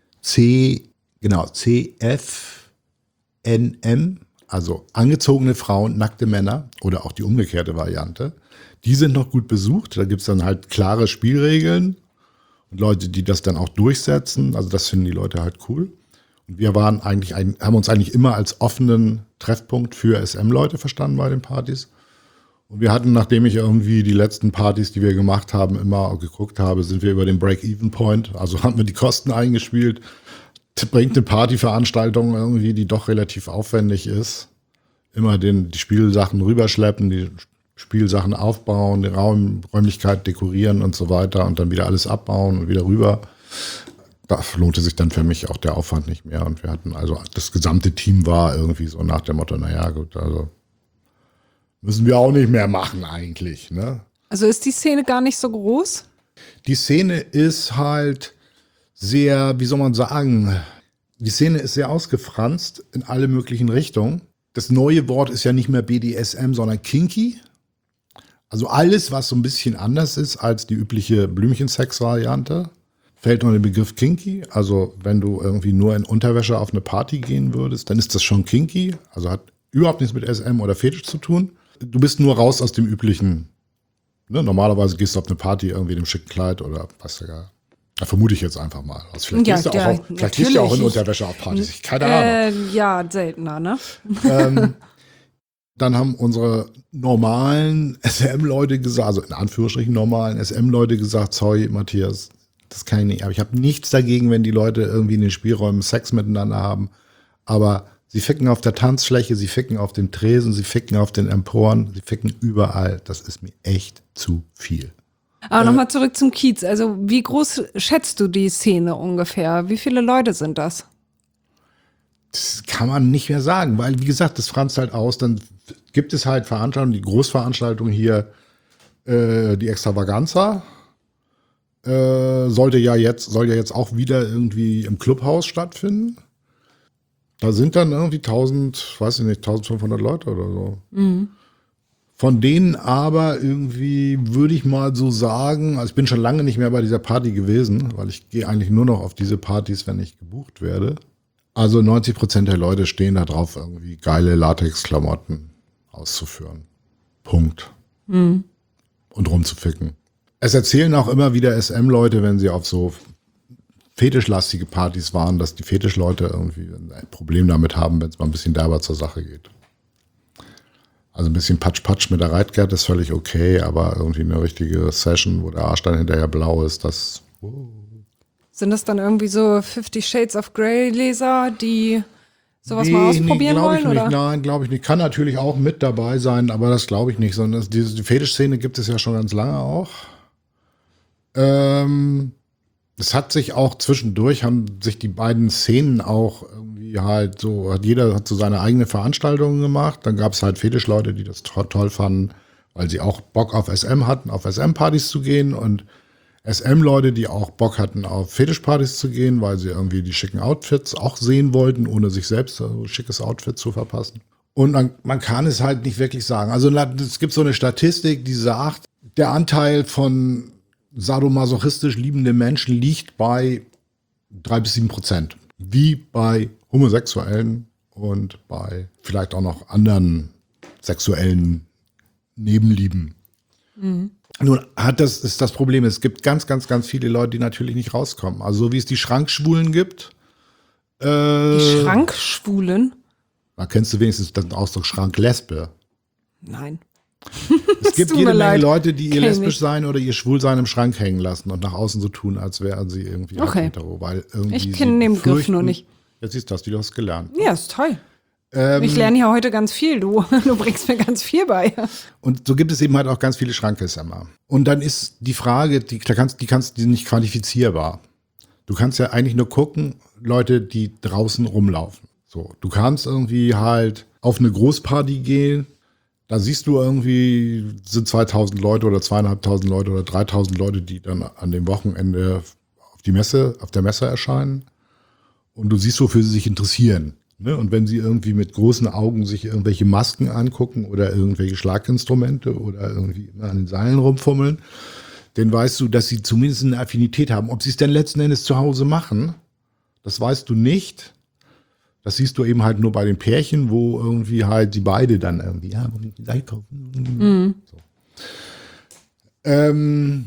C, genau, C F N M, also angezogene Frauen, nackte Männer oder auch die umgekehrte Variante, die sind noch gut besucht. Da gibt es dann halt klare Spielregeln und Leute, die das dann auch durchsetzen. Also das finden die Leute halt cool. Und wir waren eigentlich, ein, haben uns eigentlich immer als offenen Treffpunkt für S M-Leute verstanden bei den Partys. Und wir hatten, nachdem ich irgendwie die letzten Partys, die wir gemacht haben, immer geguckt habe, sind wir über den Break-Even-Point. Also haben wir die Kosten eingespielt. Bringt eine Partyveranstaltung irgendwie, die doch relativ aufwendig ist, immer den, die Spielsachen rüberschleppen, die Spielsachen aufbauen, die Raum, Räumlichkeit dekorieren und so weiter und dann wieder alles abbauen und wieder rüber. Da lohnte sich dann für mich auch der Aufwand nicht mehr. Und wir hatten also, das gesamte Team war irgendwie so nach dem Motto, naja gut, also müssen wir auch nicht mehr machen eigentlich, ne? Also ist die Szene gar nicht so groß? Die Szene ist halt sehr, wie soll man sagen, die Szene ist sehr ausgefranst in alle möglichen Richtungen. Das neue Wort ist ja nicht mehr B D S M, sondern Kinky. Also alles, was so ein bisschen anders ist als die übliche Blümchensex-Variante, fällt unter den Begriff Kinky. Also wenn du irgendwie nur in Unterwäsche auf eine Party gehen würdest, dann ist das schon Kinky. Also hat überhaupt nichts mit S M oder Fetisch zu tun. Du bist nur raus aus dem üblichen. Ne? Normalerweise gehst du auf eine Party irgendwie in einem schicken Kleid oder was da gar. Da vermute ich jetzt einfach mal. Also vielleicht Ja, gehst du auch, ja, auf, vielleicht gehst du auch in natürlich. Unterwäsche auf Partys. Ich- Keine Ahnung. Äh, ja, seltener, ne? ähm, dann haben unsere normalen S M-Leute gesagt, also in Anführungsstrichen normalen S M-Leute gesagt, sorry, Matthias, das kann ich nicht. Aber ich habe nichts dagegen, wenn die Leute irgendwie in den Spielräumen Sex miteinander haben. Aber sie ficken auf der Tanzfläche, sie ficken auf dem Tresen, sie ficken auf den Emporen, sie ficken überall. Das ist mir echt zu viel. Aber nochmal zurück zum Kiez. Also wie groß schätzt du die Szene ungefähr? Wie viele Leute sind das? Das kann man nicht mehr sagen, weil, wie gesagt, das franzt halt aus. Dann gibt es halt Veranstaltungen, die Großveranstaltung hier, äh, die Extravaganza, äh, sollte ja jetzt, soll ja jetzt auch wieder irgendwie im Clubhaus stattfinden. Da sind dann irgendwie tausend, weiß ich nicht, eintausendfünfhundert Leute oder so. Mhm. Von denen aber irgendwie, würde ich mal so sagen, also ich bin schon lange nicht mehr bei dieser Party gewesen, weil ich gehe eigentlich nur noch auf diese Partys, wenn ich gebucht werde. Also neunzig Prozent der Leute stehen da drauf, irgendwie geile Latex-Klamotten auszuführen. Punkt. Mhm. Und rumzuficken. Es erzählen auch immer wieder S M-Leute, wenn sie auf so fetischlastige Partys waren, dass die Fetischleute irgendwie ein Problem damit haben, wenn es mal ein bisschen derber zur Sache geht. Also ein bisschen Patsch-Patsch mit der Reitgerte ist völlig okay, aber irgendwie eine richtige Session, wo der Arsch dann hinterher blau ist, das... Oh. Sind das dann irgendwie so Fifty Shades of Grey Leser, die sowas nee, mal ausprobieren nee, wollen? Ich nicht. Oder? Nein, glaube ich nicht. Kann natürlich auch mit dabei sein, aber das glaube ich nicht. Sondern diese die Fetischszene gibt es ja schon ganz lange auch. Ähm, es hat sich auch zwischendurch, haben sich die beiden Szenen auch irgendwie halt so, hat jeder hat so seine eigene Veranstaltungen gemacht. Dann gab es halt Fetischleute, die das to- toll fanden, weil sie auch Bock auf S M hatten, auf S M-Partys zu gehen, und S M-Leute, die auch Bock hatten, auf Fetischpartys zu gehen, weil sie irgendwie die schicken Outfits auch sehen wollten, ohne sich selbst ein schickes Outfit zu verpassen. Und man, man kann es halt nicht wirklich sagen. Also es gibt so eine Statistik, die sagt, der Anteil von sadomasochistisch liebenden Menschen liegt bei drei bis sieben Prozent. Wie bei Homosexuellen und bei vielleicht auch noch anderen sexuellen Nebenlieben. Mhm. Nun hat das, ist das Problem, es gibt ganz, ganz, ganz viele Leute, die natürlich nicht rauskommen. Also so wie es die Schrankschwulen gibt. Äh, Die Schrankschwulen? Da kennst du wenigstens den Ausdruck Schranklesbe. Nein. Es gibt tut jede mir Menge leid. Leute, die ihr Kenn lesbisch nicht. sein oder ihr Schwulsein im Schrank hängen lassen und nach außen so tun, als wären sie irgendwie Okay. hetero. Weil irgendwie Ich sie kenne den Begriff fürchten- nur nicht. Jetzt siehst du das, du hast gelernt. Ja, ist toll. Ähm, Ich lerne ja heute ganz viel, du. Du bringst mir ganz viel bei. Und so gibt es eben halt auch ganz viele Schrankesemmer. Und dann ist die Frage, die, da kannst, die kannst, die nicht quantifizierbar. Du kannst ja eigentlich nur gucken, Leute, die draußen rumlaufen. So, du kannst irgendwie halt auf eine Großparty gehen, da siehst du irgendwie, sind zweitausend Leute oder zweieinhalbtausend Leute oder dreitausend Leute, die dann an dem Wochenende auf die Messe, auf der Messe erscheinen. Und du siehst, wofür sie sich interessieren. Ne? Und wenn sie irgendwie mit großen Augen sich irgendwelche Masken angucken oder irgendwelche Schlaginstrumente oder irgendwie an den Seilen rumfummeln, dann weißt du, dass sie zumindest eine Affinität haben. Ob sie es denn letzten Endes zu Hause machen, das weißt du nicht. Das siehst du eben halt nur bei den Pärchen, wo irgendwie halt die beide dann irgendwie, ja, wo ich die Seite kaufen. Mhm. So. Ähm,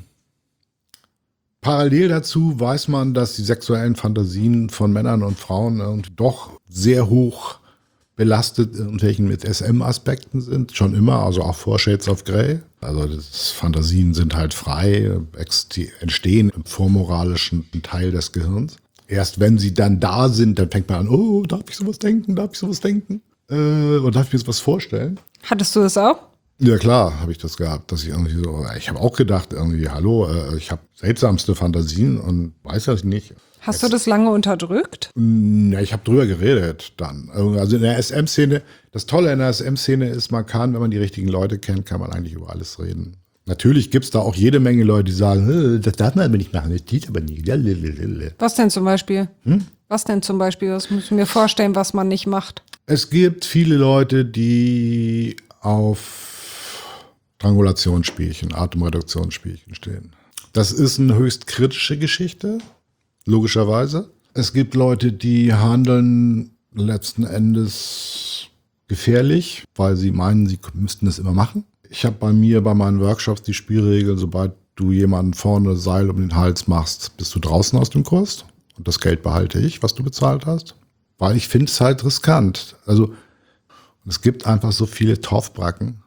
parallel dazu weiß man, dass die sexuellen Fantasien von Männern und Frauen irgendwie doch sehr hoch belastet irgendwelchen mit S M-Aspekten sind, schon immer, also auch vor Shades of Grey. Also das Fantasien sind halt frei, die entstehen im vormoralischen Teil des Gehirns. Erst wenn sie dann da sind, dann fängt man an, oh, darf ich sowas denken, darf ich sowas denken? Äh, oder darf ich mir sowas vorstellen? Hattest du das auch? Ja klar, habe ich das gehabt, dass ich irgendwie so, ich habe auch gedacht, irgendwie, hallo, äh, ich habe seltsamste Fantasien und weiß das nicht. Hast du das lange unterdrückt? Ja, ich habe drüber geredet dann. Also in der S M-Szene, das Tolle in der S M-Szene ist, man kann, wenn man die richtigen Leute kennt, kann man eigentlich über alles reden. Natürlich gibt es da auch jede Menge Leute, die sagen, das darf man aber nicht machen, das geht aber nicht. Was denn zum Beispiel? Hm? Was denn zum Beispiel? Was muss ich mir vorstellen, was man nicht macht? Es gibt viele Leute, die auf Strangulationsspielchen, Atemreduktionsspielchen stehen. Das ist eine höchst kritische Geschichte, logischerweise. Es gibt Leute, die handeln letzten Endes gefährlich, weil sie meinen, sie müssten es immer machen. Ich habe bei mir, bei meinen Workshops die Spielregel, sobald du jemanden vorne Seil um den Hals machst, bist du draußen aus dem Kurs. Und das Geld behalte ich, was du bezahlt hast. Weil ich finde es halt riskant. Also es gibt einfach so viele Torfbracken,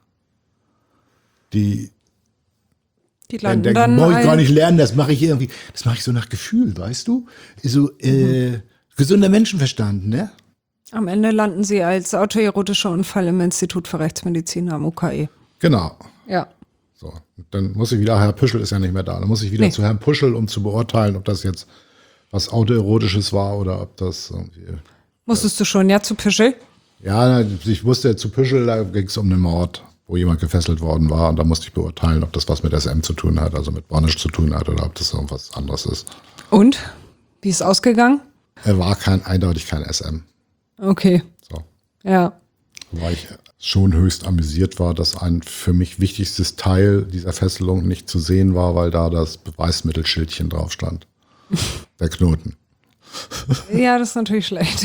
die Die dann landen denken, dann brauche ich ein- gar nicht lernen, das mache ich irgendwie, das mache ich so nach Gefühl, weißt du? So äh, gesunder Menschenverstand, ne? Am Ende landen sie als autoerotischer Unfall im Institut für Rechtsmedizin am U K E. Genau. Ja. So, dann muss ich wieder, Herr Püschel ist ja nicht mehr da, dann muss ich wieder Nee. zu Herrn Puschel, um zu beurteilen, ob das jetzt was Autoerotisches war oder ob das irgendwie. Musstest du schon, ja, zu Pischel? Ja, ich wusste zu Püschel, da ging es um einen Mord, wo jemand gefesselt worden war und da musste ich beurteilen, ob das was mit S M zu tun hat, also mit Bondage zu tun hat oder ob das irgendwas anderes ist. Und? Wie ist ausgegangen? Er war kein, eindeutig kein S M. Okay. So. Ja. Wobei ich schon höchst amüsiert war, dass ein für mich wichtigstes Teil dieser Fesselung nicht zu sehen war, weil da das Beweismittelschildchen drauf stand. Der Knoten. Ja, das ist natürlich schlecht.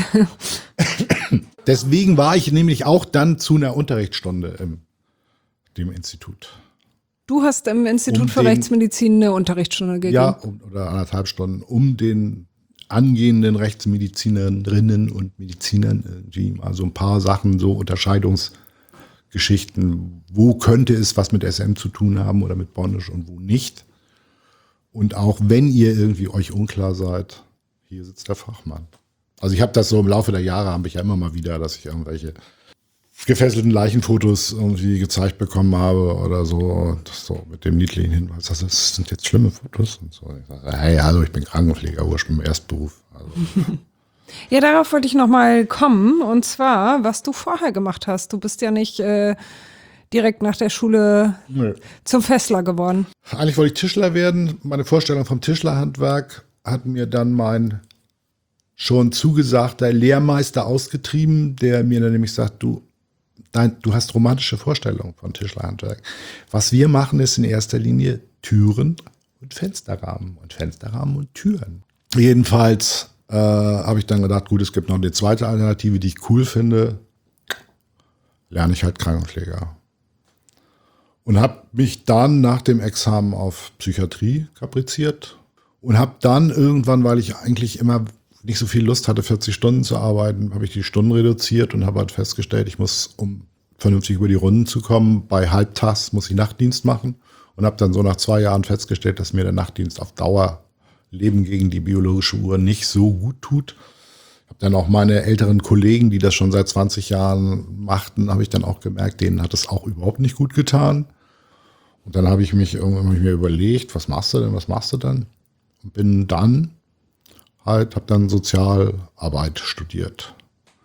Deswegen war ich nämlich auch dann zu einer Unterrichtsstunde im dem Institut. Du hast im Institut Um für den- Rechtsmedizin eine Unterrichtsstunde gegeben. Ja, um, oder anderthalb Stunden, um den angehenden Rechtsmedizinerinnen und Medizinern irgendwie mal so ein paar Sachen, so Unterscheidungsgeschichten, wo könnte es was mit S M zu tun haben oder mit Bondage und wo nicht. Und auch wenn ihr irgendwie euch unklar seid, hier sitzt der Fachmann. Also ich habe das so im Laufe der Jahre, habe ich ja immer mal wieder, dass ich irgendwelche gefesselten Leichenfotos irgendwie gezeigt bekommen habe oder so, das so mit dem niedlichen Hinweis, das, ist, das sind jetzt schlimme Fotos. Und so. Ich sage, hey, hallo, ich bin Krankenpfleger, ursprünglich im Erstberuf. Also, Ja, darauf wollte ich noch mal kommen. Und zwar, was du vorher gemacht hast. Du bist ja nicht äh, direkt nach der Schule nö. zum Fessler geworden. Eigentlich wollte ich Tischler werden. Meine Vorstellung vom Tischlerhandwerk hat mir dann mein schon zugesagter Lehrmeister ausgetrieben, der mir dann nämlich sagt, du, dein, du hast romantische Vorstellungen von Tischlerhandwerk. Was wir machen, ist in erster Linie Türen und Fensterrahmen und Fensterrahmen und Türen. Jedenfalls äh, habe ich dann gedacht, gut, es gibt noch eine zweite Alternative, die ich cool finde. Lerne ich halt Krankenpfleger. Und habe mich dann nach dem Examen auf Psychiatrie kapriziert und habe dann irgendwann, weil ich eigentlich immer nicht so viel Lust hatte, vierzig Stunden zu arbeiten, habe ich die Stunden reduziert und habe halt festgestellt, ich muss, um vernünftig über die Runden zu kommen, bei Halbtags muss ich Nachtdienst machen und habe dann so nach zwei Jahren festgestellt, dass mir der Nachtdienst auf Dauer Leben gegen die biologische Uhr nicht so gut tut. Ich habe dann auch meine älteren Kollegen, die das schon seit zwanzig Jahren machten, habe ich dann auch gemerkt, denen hat es auch überhaupt nicht gut getan. Und dann habe ich mich irgendwann mir überlegt, was machst du denn, was machst du denn? Und bin dann halt, habe dann Sozialarbeit studiert.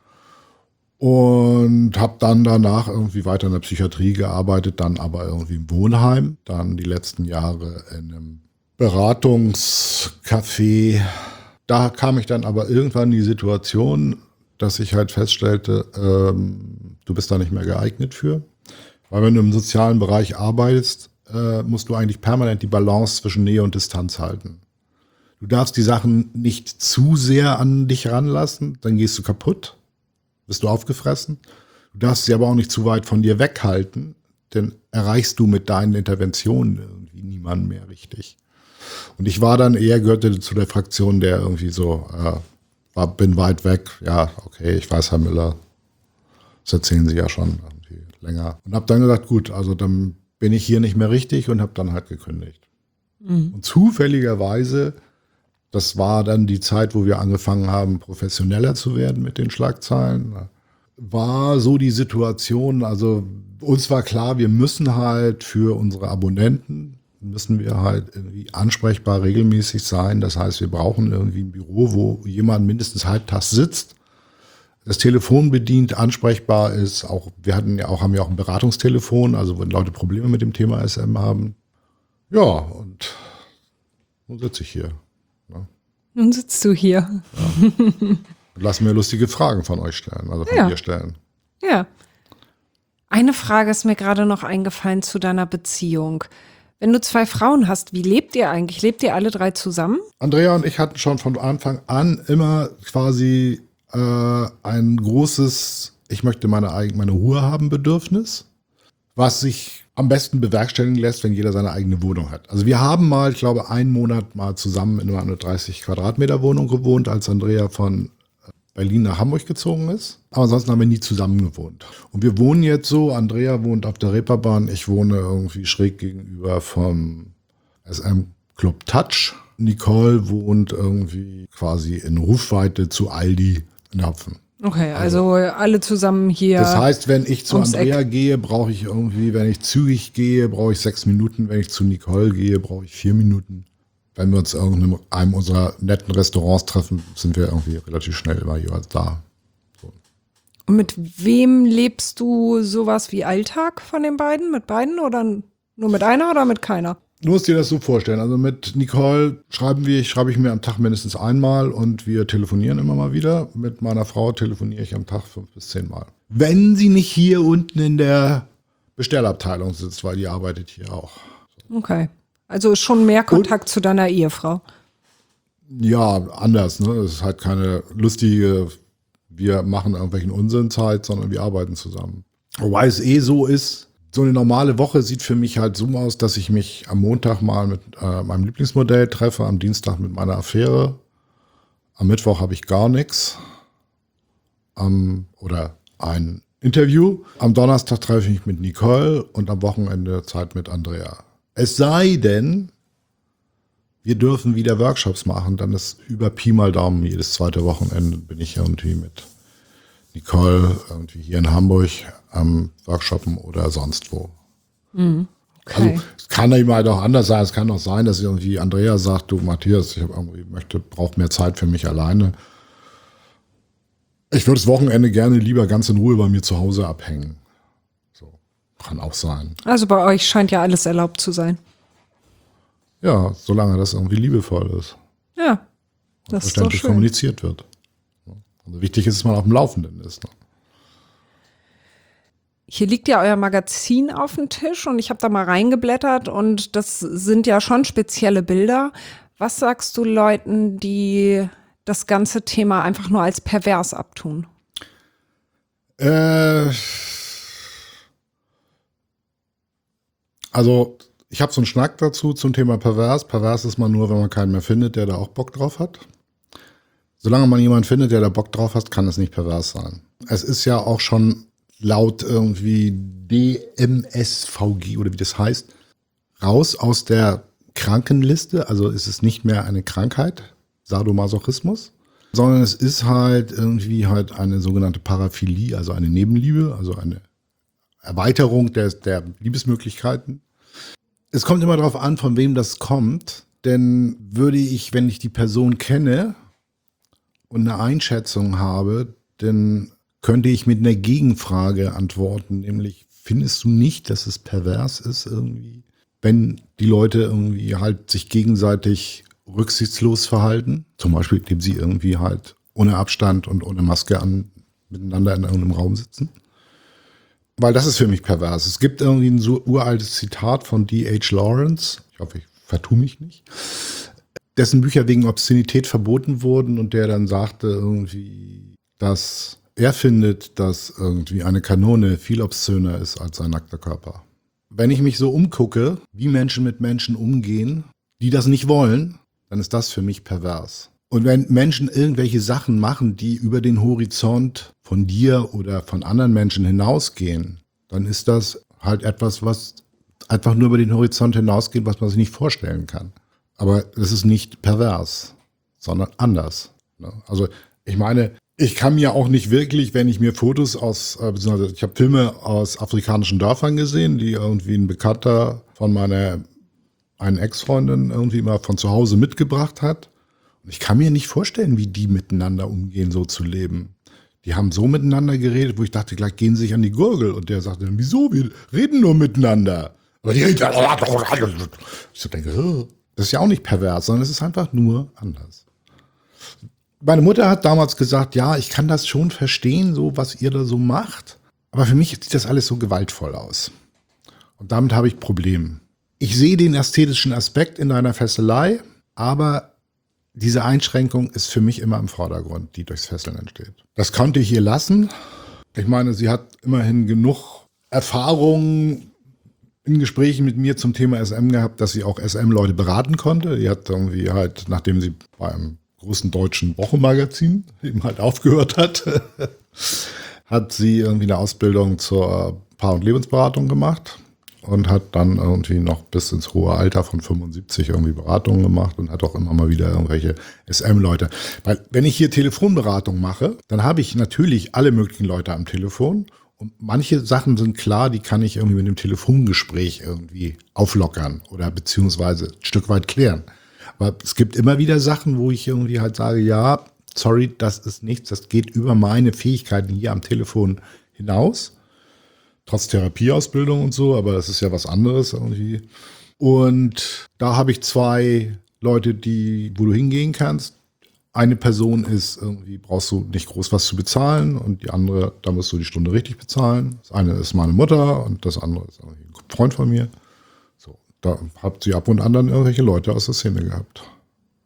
Und habe dann danach irgendwie weiter in der Psychiatrie gearbeitet, dann aber irgendwie im Wohnheim, dann die letzten Jahre in einem Beratungscafé. Da kam ich dann aber irgendwann in die Situation, dass ich halt feststellte, ähm, du bist da nicht mehr geeignet für. Weil wenn du im sozialen Bereich arbeitest, äh, musst du eigentlich permanent die Balance zwischen Nähe und Distanz halten. Du darfst die Sachen nicht zu sehr an dich ranlassen, dann gehst du kaputt, bist du aufgefressen. Du darfst sie aber auch nicht zu weit von dir weghalten, denn erreichst du mit deinen Interventionen irgendwie niemanden mehr richtig. Und ich war dann eher, gehörte zu der Fraktion, der irgendwie so, äh, war, bin weit weg, ja, okay, ich weiß, Herr Müller, das erzählen Sie ja schon irgendwie länger. Und habe dann gesagt, gut, also dann bin ich hier nicht mehr richtig und habe dann halt gekündigt. Mhm. Und zufälligerweise, das war dann die Zeit, wo wir angefangen haben, professioneller zu werden mit den Schlagzeilen, war so die Situation, also uns war klar, wir müssen halt für unsere Abonnenten, müssen wir halt irgendwie ansprechbar regelmäßig sein. Das heißt, wir brauchen irgendwie ein Büro, wo jemand mindestens halbtags sitzt, das Telefon bedient, ansprechbar ist. Auch wir hatten ja auch, haben ja auch ein Beratungstelefon, also wenn Leute Probleme mit dem Thema S M haben. Ja, und nun sitze ich hier. Ne? Nun sitzt du hier. Ja. Und lass mir lustige Fragen von euch stellen, also von Ja. dir stellen. Ja. Eine Frage ist mir gerade noch eingefallen zu deiner Beziehung. Wenn du zwei Frauen hast, wie lebt ihr eigentlich? Lebt ihr alle drei zusammen? Andrea und ich hatten schon von Anfang an immer quasi äh, ein großes, ich möchte meine eigene meine Ruhe haben Bedürfnis, was sich am besten bewerkstelligen lässt, wenn jeder seine eigene Wohnung hat. Also wir haben mal, ich glaube, einen Monat mal zusammen in einer dreißig Quadratmeter Wohnung gewohnt, als Andrea von Berlin nach Hamburg gezogen ist. Aber ansonsten haben wir nie zusammen gewohnt. Und wir wohnen jetzt so, Andrea wohnt auf der Reeperbahn, ich wohne irgendwie schräg gegenüber vom S M-Club Touch. Nicole wohnt irgendwie quasi in Rufweite zu Aldi in Hopfen. Okay, also, also alle zusammen hier. Das heißt, wenn ich zu ums Andrea Eck. gehe, brauche ich irgendwie, wenn ich zügig gehe, brauche ich sechs Minuten. Wenn ich zu Nicole gehe, brauche ich vier Minuten. Wenn wir uns in irgendeinem einem unserer netten Restaurants treffen, sind wir irgendwie relativ schnell immer jeweils da. So. Und mit wem lebst du sowas wie Alltag von den beiden? Mit beiden oder nur mit einer oder mit keiner? Du musst dir das so vorstellen. Also mit Nicole schreiben wir, schreibe ich mir am Tag mindestens einmal und wir telefonieren immer mal wieder. Mit meiner Frau telefoniere ich am Tag fünf bis zehn Mal. Wenn sie nicht hier unten in der Bestellabteilung sitzt, weil die arbeitet hier auch. Okay. Also ist schon mehr Kontakt und, zu deiner Ehefrau. Ja, anders, ne? Es ist halt keine lustige, wir machen irgendwelchen Unsinn-Zeit, sondern wir arbeiten zusammen. Wobei es eh so ist, so eine normale Woche sieht für mich halt so aus, dass ich mich am Montag mal mit äh, meinem Lieblingsmodell treffe, am Dienstag mit meiner Affäre, am Mittwoch habe ich gar nichts, am, oder ein Interview, am Donnerstag treffe ich mich mit Nicole und am Wochenende Zeit mit Andrea. Es sei denn, wir dürfen wieder Workshops machen, dann ist über Pi mal Daumen jedes zweite Wochenende bin ich irgendwie mit Nicole irgendwie hier in Hamburg am Workshoppen oder sonst wo. Mhm. Okay. Also es kann eben halt auch anders sein. Es kann auch sein, dass irgendwie Andrea sagt, du Matthias, ich hab irgendwie möchte, brauche mehr Zeit für mich alleine. Ich würde das Wochenende gerne lieber ganz in Ruhe bei mir zu Hause abhängen. So, kann auch sein. Also bei euch scheint ja alles erlaubt zu sein. Ja, solange das irgendwie liebevoll ist. Ja, das ist doch verständlich schön. kommuniziert wird. Also wichtig ist, dass man auf dem Laufenden ist. Ne? Hier liegt ja euer Magazin auf dem Tisch und ich habe da mal reingeblättert und das sind ja schon spezielle Bilder. Was sagst du Leuten, die das ganze Thema einfach nur als pervers abtun? Äh, also ich habe so einen Schnack dazu zum Thema pervers. Pervers ist man nur, wenn man keinen mehr findet, der da auch Bock drauf hat. Solange man jemanden findet, der da Bock drauf hat, kann es nicht pervers sein. Es ist ja auch schon laut irgendwie D M S V G oder wie das heißt, raus aus der Krankenliste. Also ist es nicht mehr eine Krankheit, Sadomasochismus, sondern es ist halt irgendwie halt eine sogenannte Paraphilie, also eine Nebenliebe, also eine Erweiterung der, der Liebesmöglichkeiten. Es kommt immer darauf an, von wem das kommt, denn würde ich, wenn ich die Person kenne und eine Einschätzung habe, dann könnte ich mit einer Gegenfrage antworten, nämlich, findest du nicht, dass es pervers ist irgendwie, wenn die Leute irgendwie halt sich gegenseitig rücksichtslos verhalten, zum Beispiel, indem sie irgendwie halt ohne Abstand und ohne Maske an, miteinander in irgendeinem Raum sitzen? Weil das ist für mich pervers. Es gibt irgendwie ein so uraltes Zitat von D H Lawrence, ich hoffe, ich vertue mich nicht, dessen Bücher wegen Obszönität verboten wurden und der dann sagte irgendwie, dass er findet, dass irgendwie eine Kanone viel obszöner ist als ein nackter Körper. Wenn ich mich so umgucke, wie Menschen mit Menschen umgehen, die das nicht wollen, dann ist das für mich pervers. Und wenn Menschen irgendwelche Sachen machen, die über den Horizont von dir oder von anderen Menschen hinausgehen, dann ist das halt etwas, was einfach nur über den Horizont hinausgeht, was man sich nicht vorstellen kann. Aber das ist nicht pervers, sondern anders. Also ich meine, ich kann mir auch nicht wirklich, wenn ich mir Fotos aus, beziehungsweise ich habe Filme aus afrikanischen Dörfern gesehen, die irgendwie ein Bekannter von meiner einen Ex-Freundin irgendwie mal von zu Hause mitgebracht hat. Und ich kann mir nicht vorstellen, wie die miteinander umgehen, so zu leben. Die haben so miteinander geredet, wo ich dachte, gleich gehen sie sich an die Gurgel. Und der sagte dann, wieso? Wir reden nur miteinander. Aber die reden. Ich so denke, das ist ja auch nicht pervers, sondern es ist einfach nur anders. Meine Mutter hat damals gesagt, ja, ich kann das schon verstehen, so was ihr da so macht. Aber für mich sieht das alles so gewaltvoll aus. Und damit habe ich Probleme. Ich sehe den ästhetischen Aspekt in deiner Fesselei, aber diese Einschränkung ist für mich immer im Vordergrund, die durchs Fesseln entsteht. Das konnte ich ihr lassen. Ich meine, sie hat immerhin genug Erfahrungen in Gesprächen mit mir zum Thema S M gehabt, dass sie auch S M-Leute beraten konnte. Die hat irgendwie halt, nachdem sie beim großen deutschen Wochenmagazin eben halt aufgehört hat, hat sie irgendwie eine Ausbildung zur Paar- und Lebensberatung gemacht. Und hat dann irgendwie noch bis ins hohe Alter von fünfundsiebzig irgendwie Beratungen gemacht und hat auch immer mal wieder irgendwelche S M-Leute. Weil wenn ich hier Telefonberatung mache, dann habe ich natürlich alle möglichen Leute am Telefon. Und manche Sachen sind klar, die kann ich irgendwie mit dem Telefongespräch irgendwie auflockern oder beziehungsweise ein Stück weit klären. Aber es gibt immer wieder Sachen, wo ich irgendwie halt sage, ja, sorry, das ist nichts, das geht über meine Fähigkeiten hier am Telefon hinaus. Trotz Therapieausbildung und so, aber das ist ja was anderes irgendwie. Und da habe ich zwei Leute, die, wo du hingehen kannst. Eine Person ist irgendwie, brauchst du nicht groß was zu bezahlen und die andere, da musst du die Stunde richtig bezahlen. Das eine ist meine Mutter und das andere ist irgendwie ein Freund von mir. So, da habt ihr ab und an dann irgendwelche Leute aus der Szene gehabt.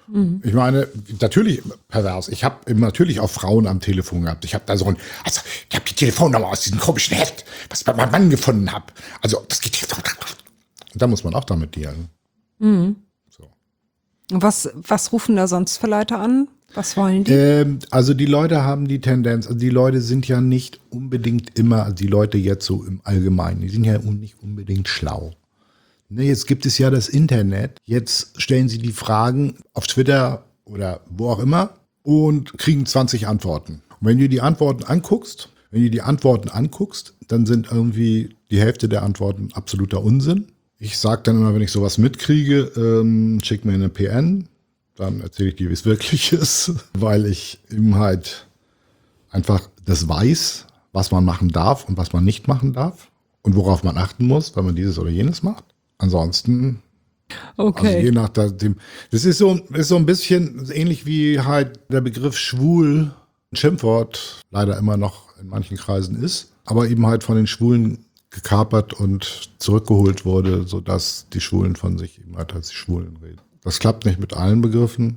Mhm. Ich meine, natürlich pervers. Ich habe natürlich auch Frauen am Telefon gehabt. Ich habe da so ein, also ich habe die Telefonnummer aus diesem komischen Heft, was ich bei meinem Mann gefunden habe. Also das geht jetzt. Da muss man auch damit dealen. Mhm. So. Was, was rufen da sonst für Leute an? Was wollen die? Ähm, also die Leute haben die Tendenz, also die Leute sind ja nicht unbedingt immer, also die Leute jetzt so im Allgemeinen, die sind ja nicht unbedingt schlau. Ne, jetzt gibt es ja das Internet, jetzt stellen sie die Fragen auf Twitter oder wo auch immer und kriegen zwanzig Antworten. Und wenn du die Antworten anguckst, wenn du die Antworten anguckst, dann sind irgendwie die Hälfte der Antworten absoluter Unsinn. Ich sage dann immer, wenn ich sowas mitkriege, ähm, schick mir eine P N. Dann erzähle ich dir, wie es wirklich ist, weil ich eben halt einfach das weiß, was man machen darf und was man nicht machen darf und worauf man achten muss, wenn man dieses oder jenes macht. Ansonsten, okay. Also je nach dem, das ist so, ist so ein bisschen ähnlich wie halt der Begriff schwul, ein Schimpfwort, leider immer noch in manchen Kreisen ist, aber eben halt von den Schwulen gekapert und zurückgeholt wurde, sodass die Schwulen von sich eben halt als die Schwulen reden. Das klappt nicht mit allen Begriffen.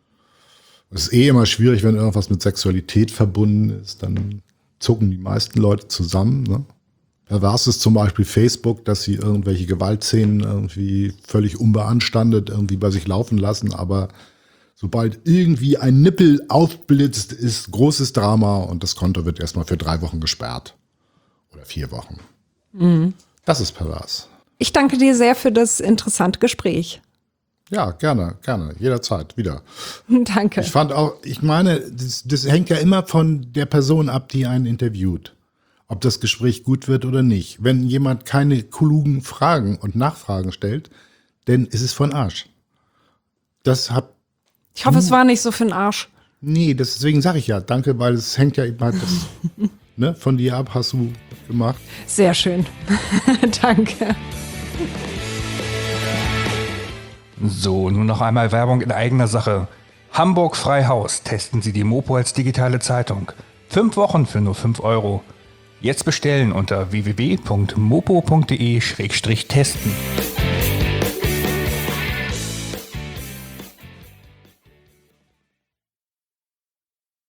Es ist eh immer schwierig, wenn irgendwas mit Sexualität verbunden ist, dann zucken die meisten Leute zusammen. Ne? Pervers ist zum Beispiel Facebook, dass sie irgendwelche Gewaltszenen irgendwie völlig unbeanstandet irgendwie bei sich laufen lassen, aber sobald irgendwie ein Nippel aufblitzt, ist großes Drama und das Konto wird erstmal für drei Wochen gesperrt. Oder vier Wochen. Mhm. Das ist pervers. Ich danke dir sehr für das interessante Gespräch. Ja, gerne, gerne. Jederzeit wieder. Danke. Ich fand auch, ich meine, das, das hängt ja immer von der Person ab, die einen interviewt. Ob das Gespräch gut wird oder nicht. Wenn jemand keine klugen Fragen und Nachfragen stellt, dann ist es von Arsch. Das hat. Ich hoffe, es war nicht so für den Arsch. Nee, deswegen sage ich ja, danke, weil es hängt ja eben halt das, ne, von dir ab, hast du gemacht. Sehr schön. Danke. So, nun noch einmal Werbung in eigener Sache. Hamburg Freihaus. Testen Sie die Mopo als digitale Zeitung. Fünf Wochen für nur fünf Euro. Jetzt bestellen unter w w w punkt mopo punkt de Schrägstrich testen.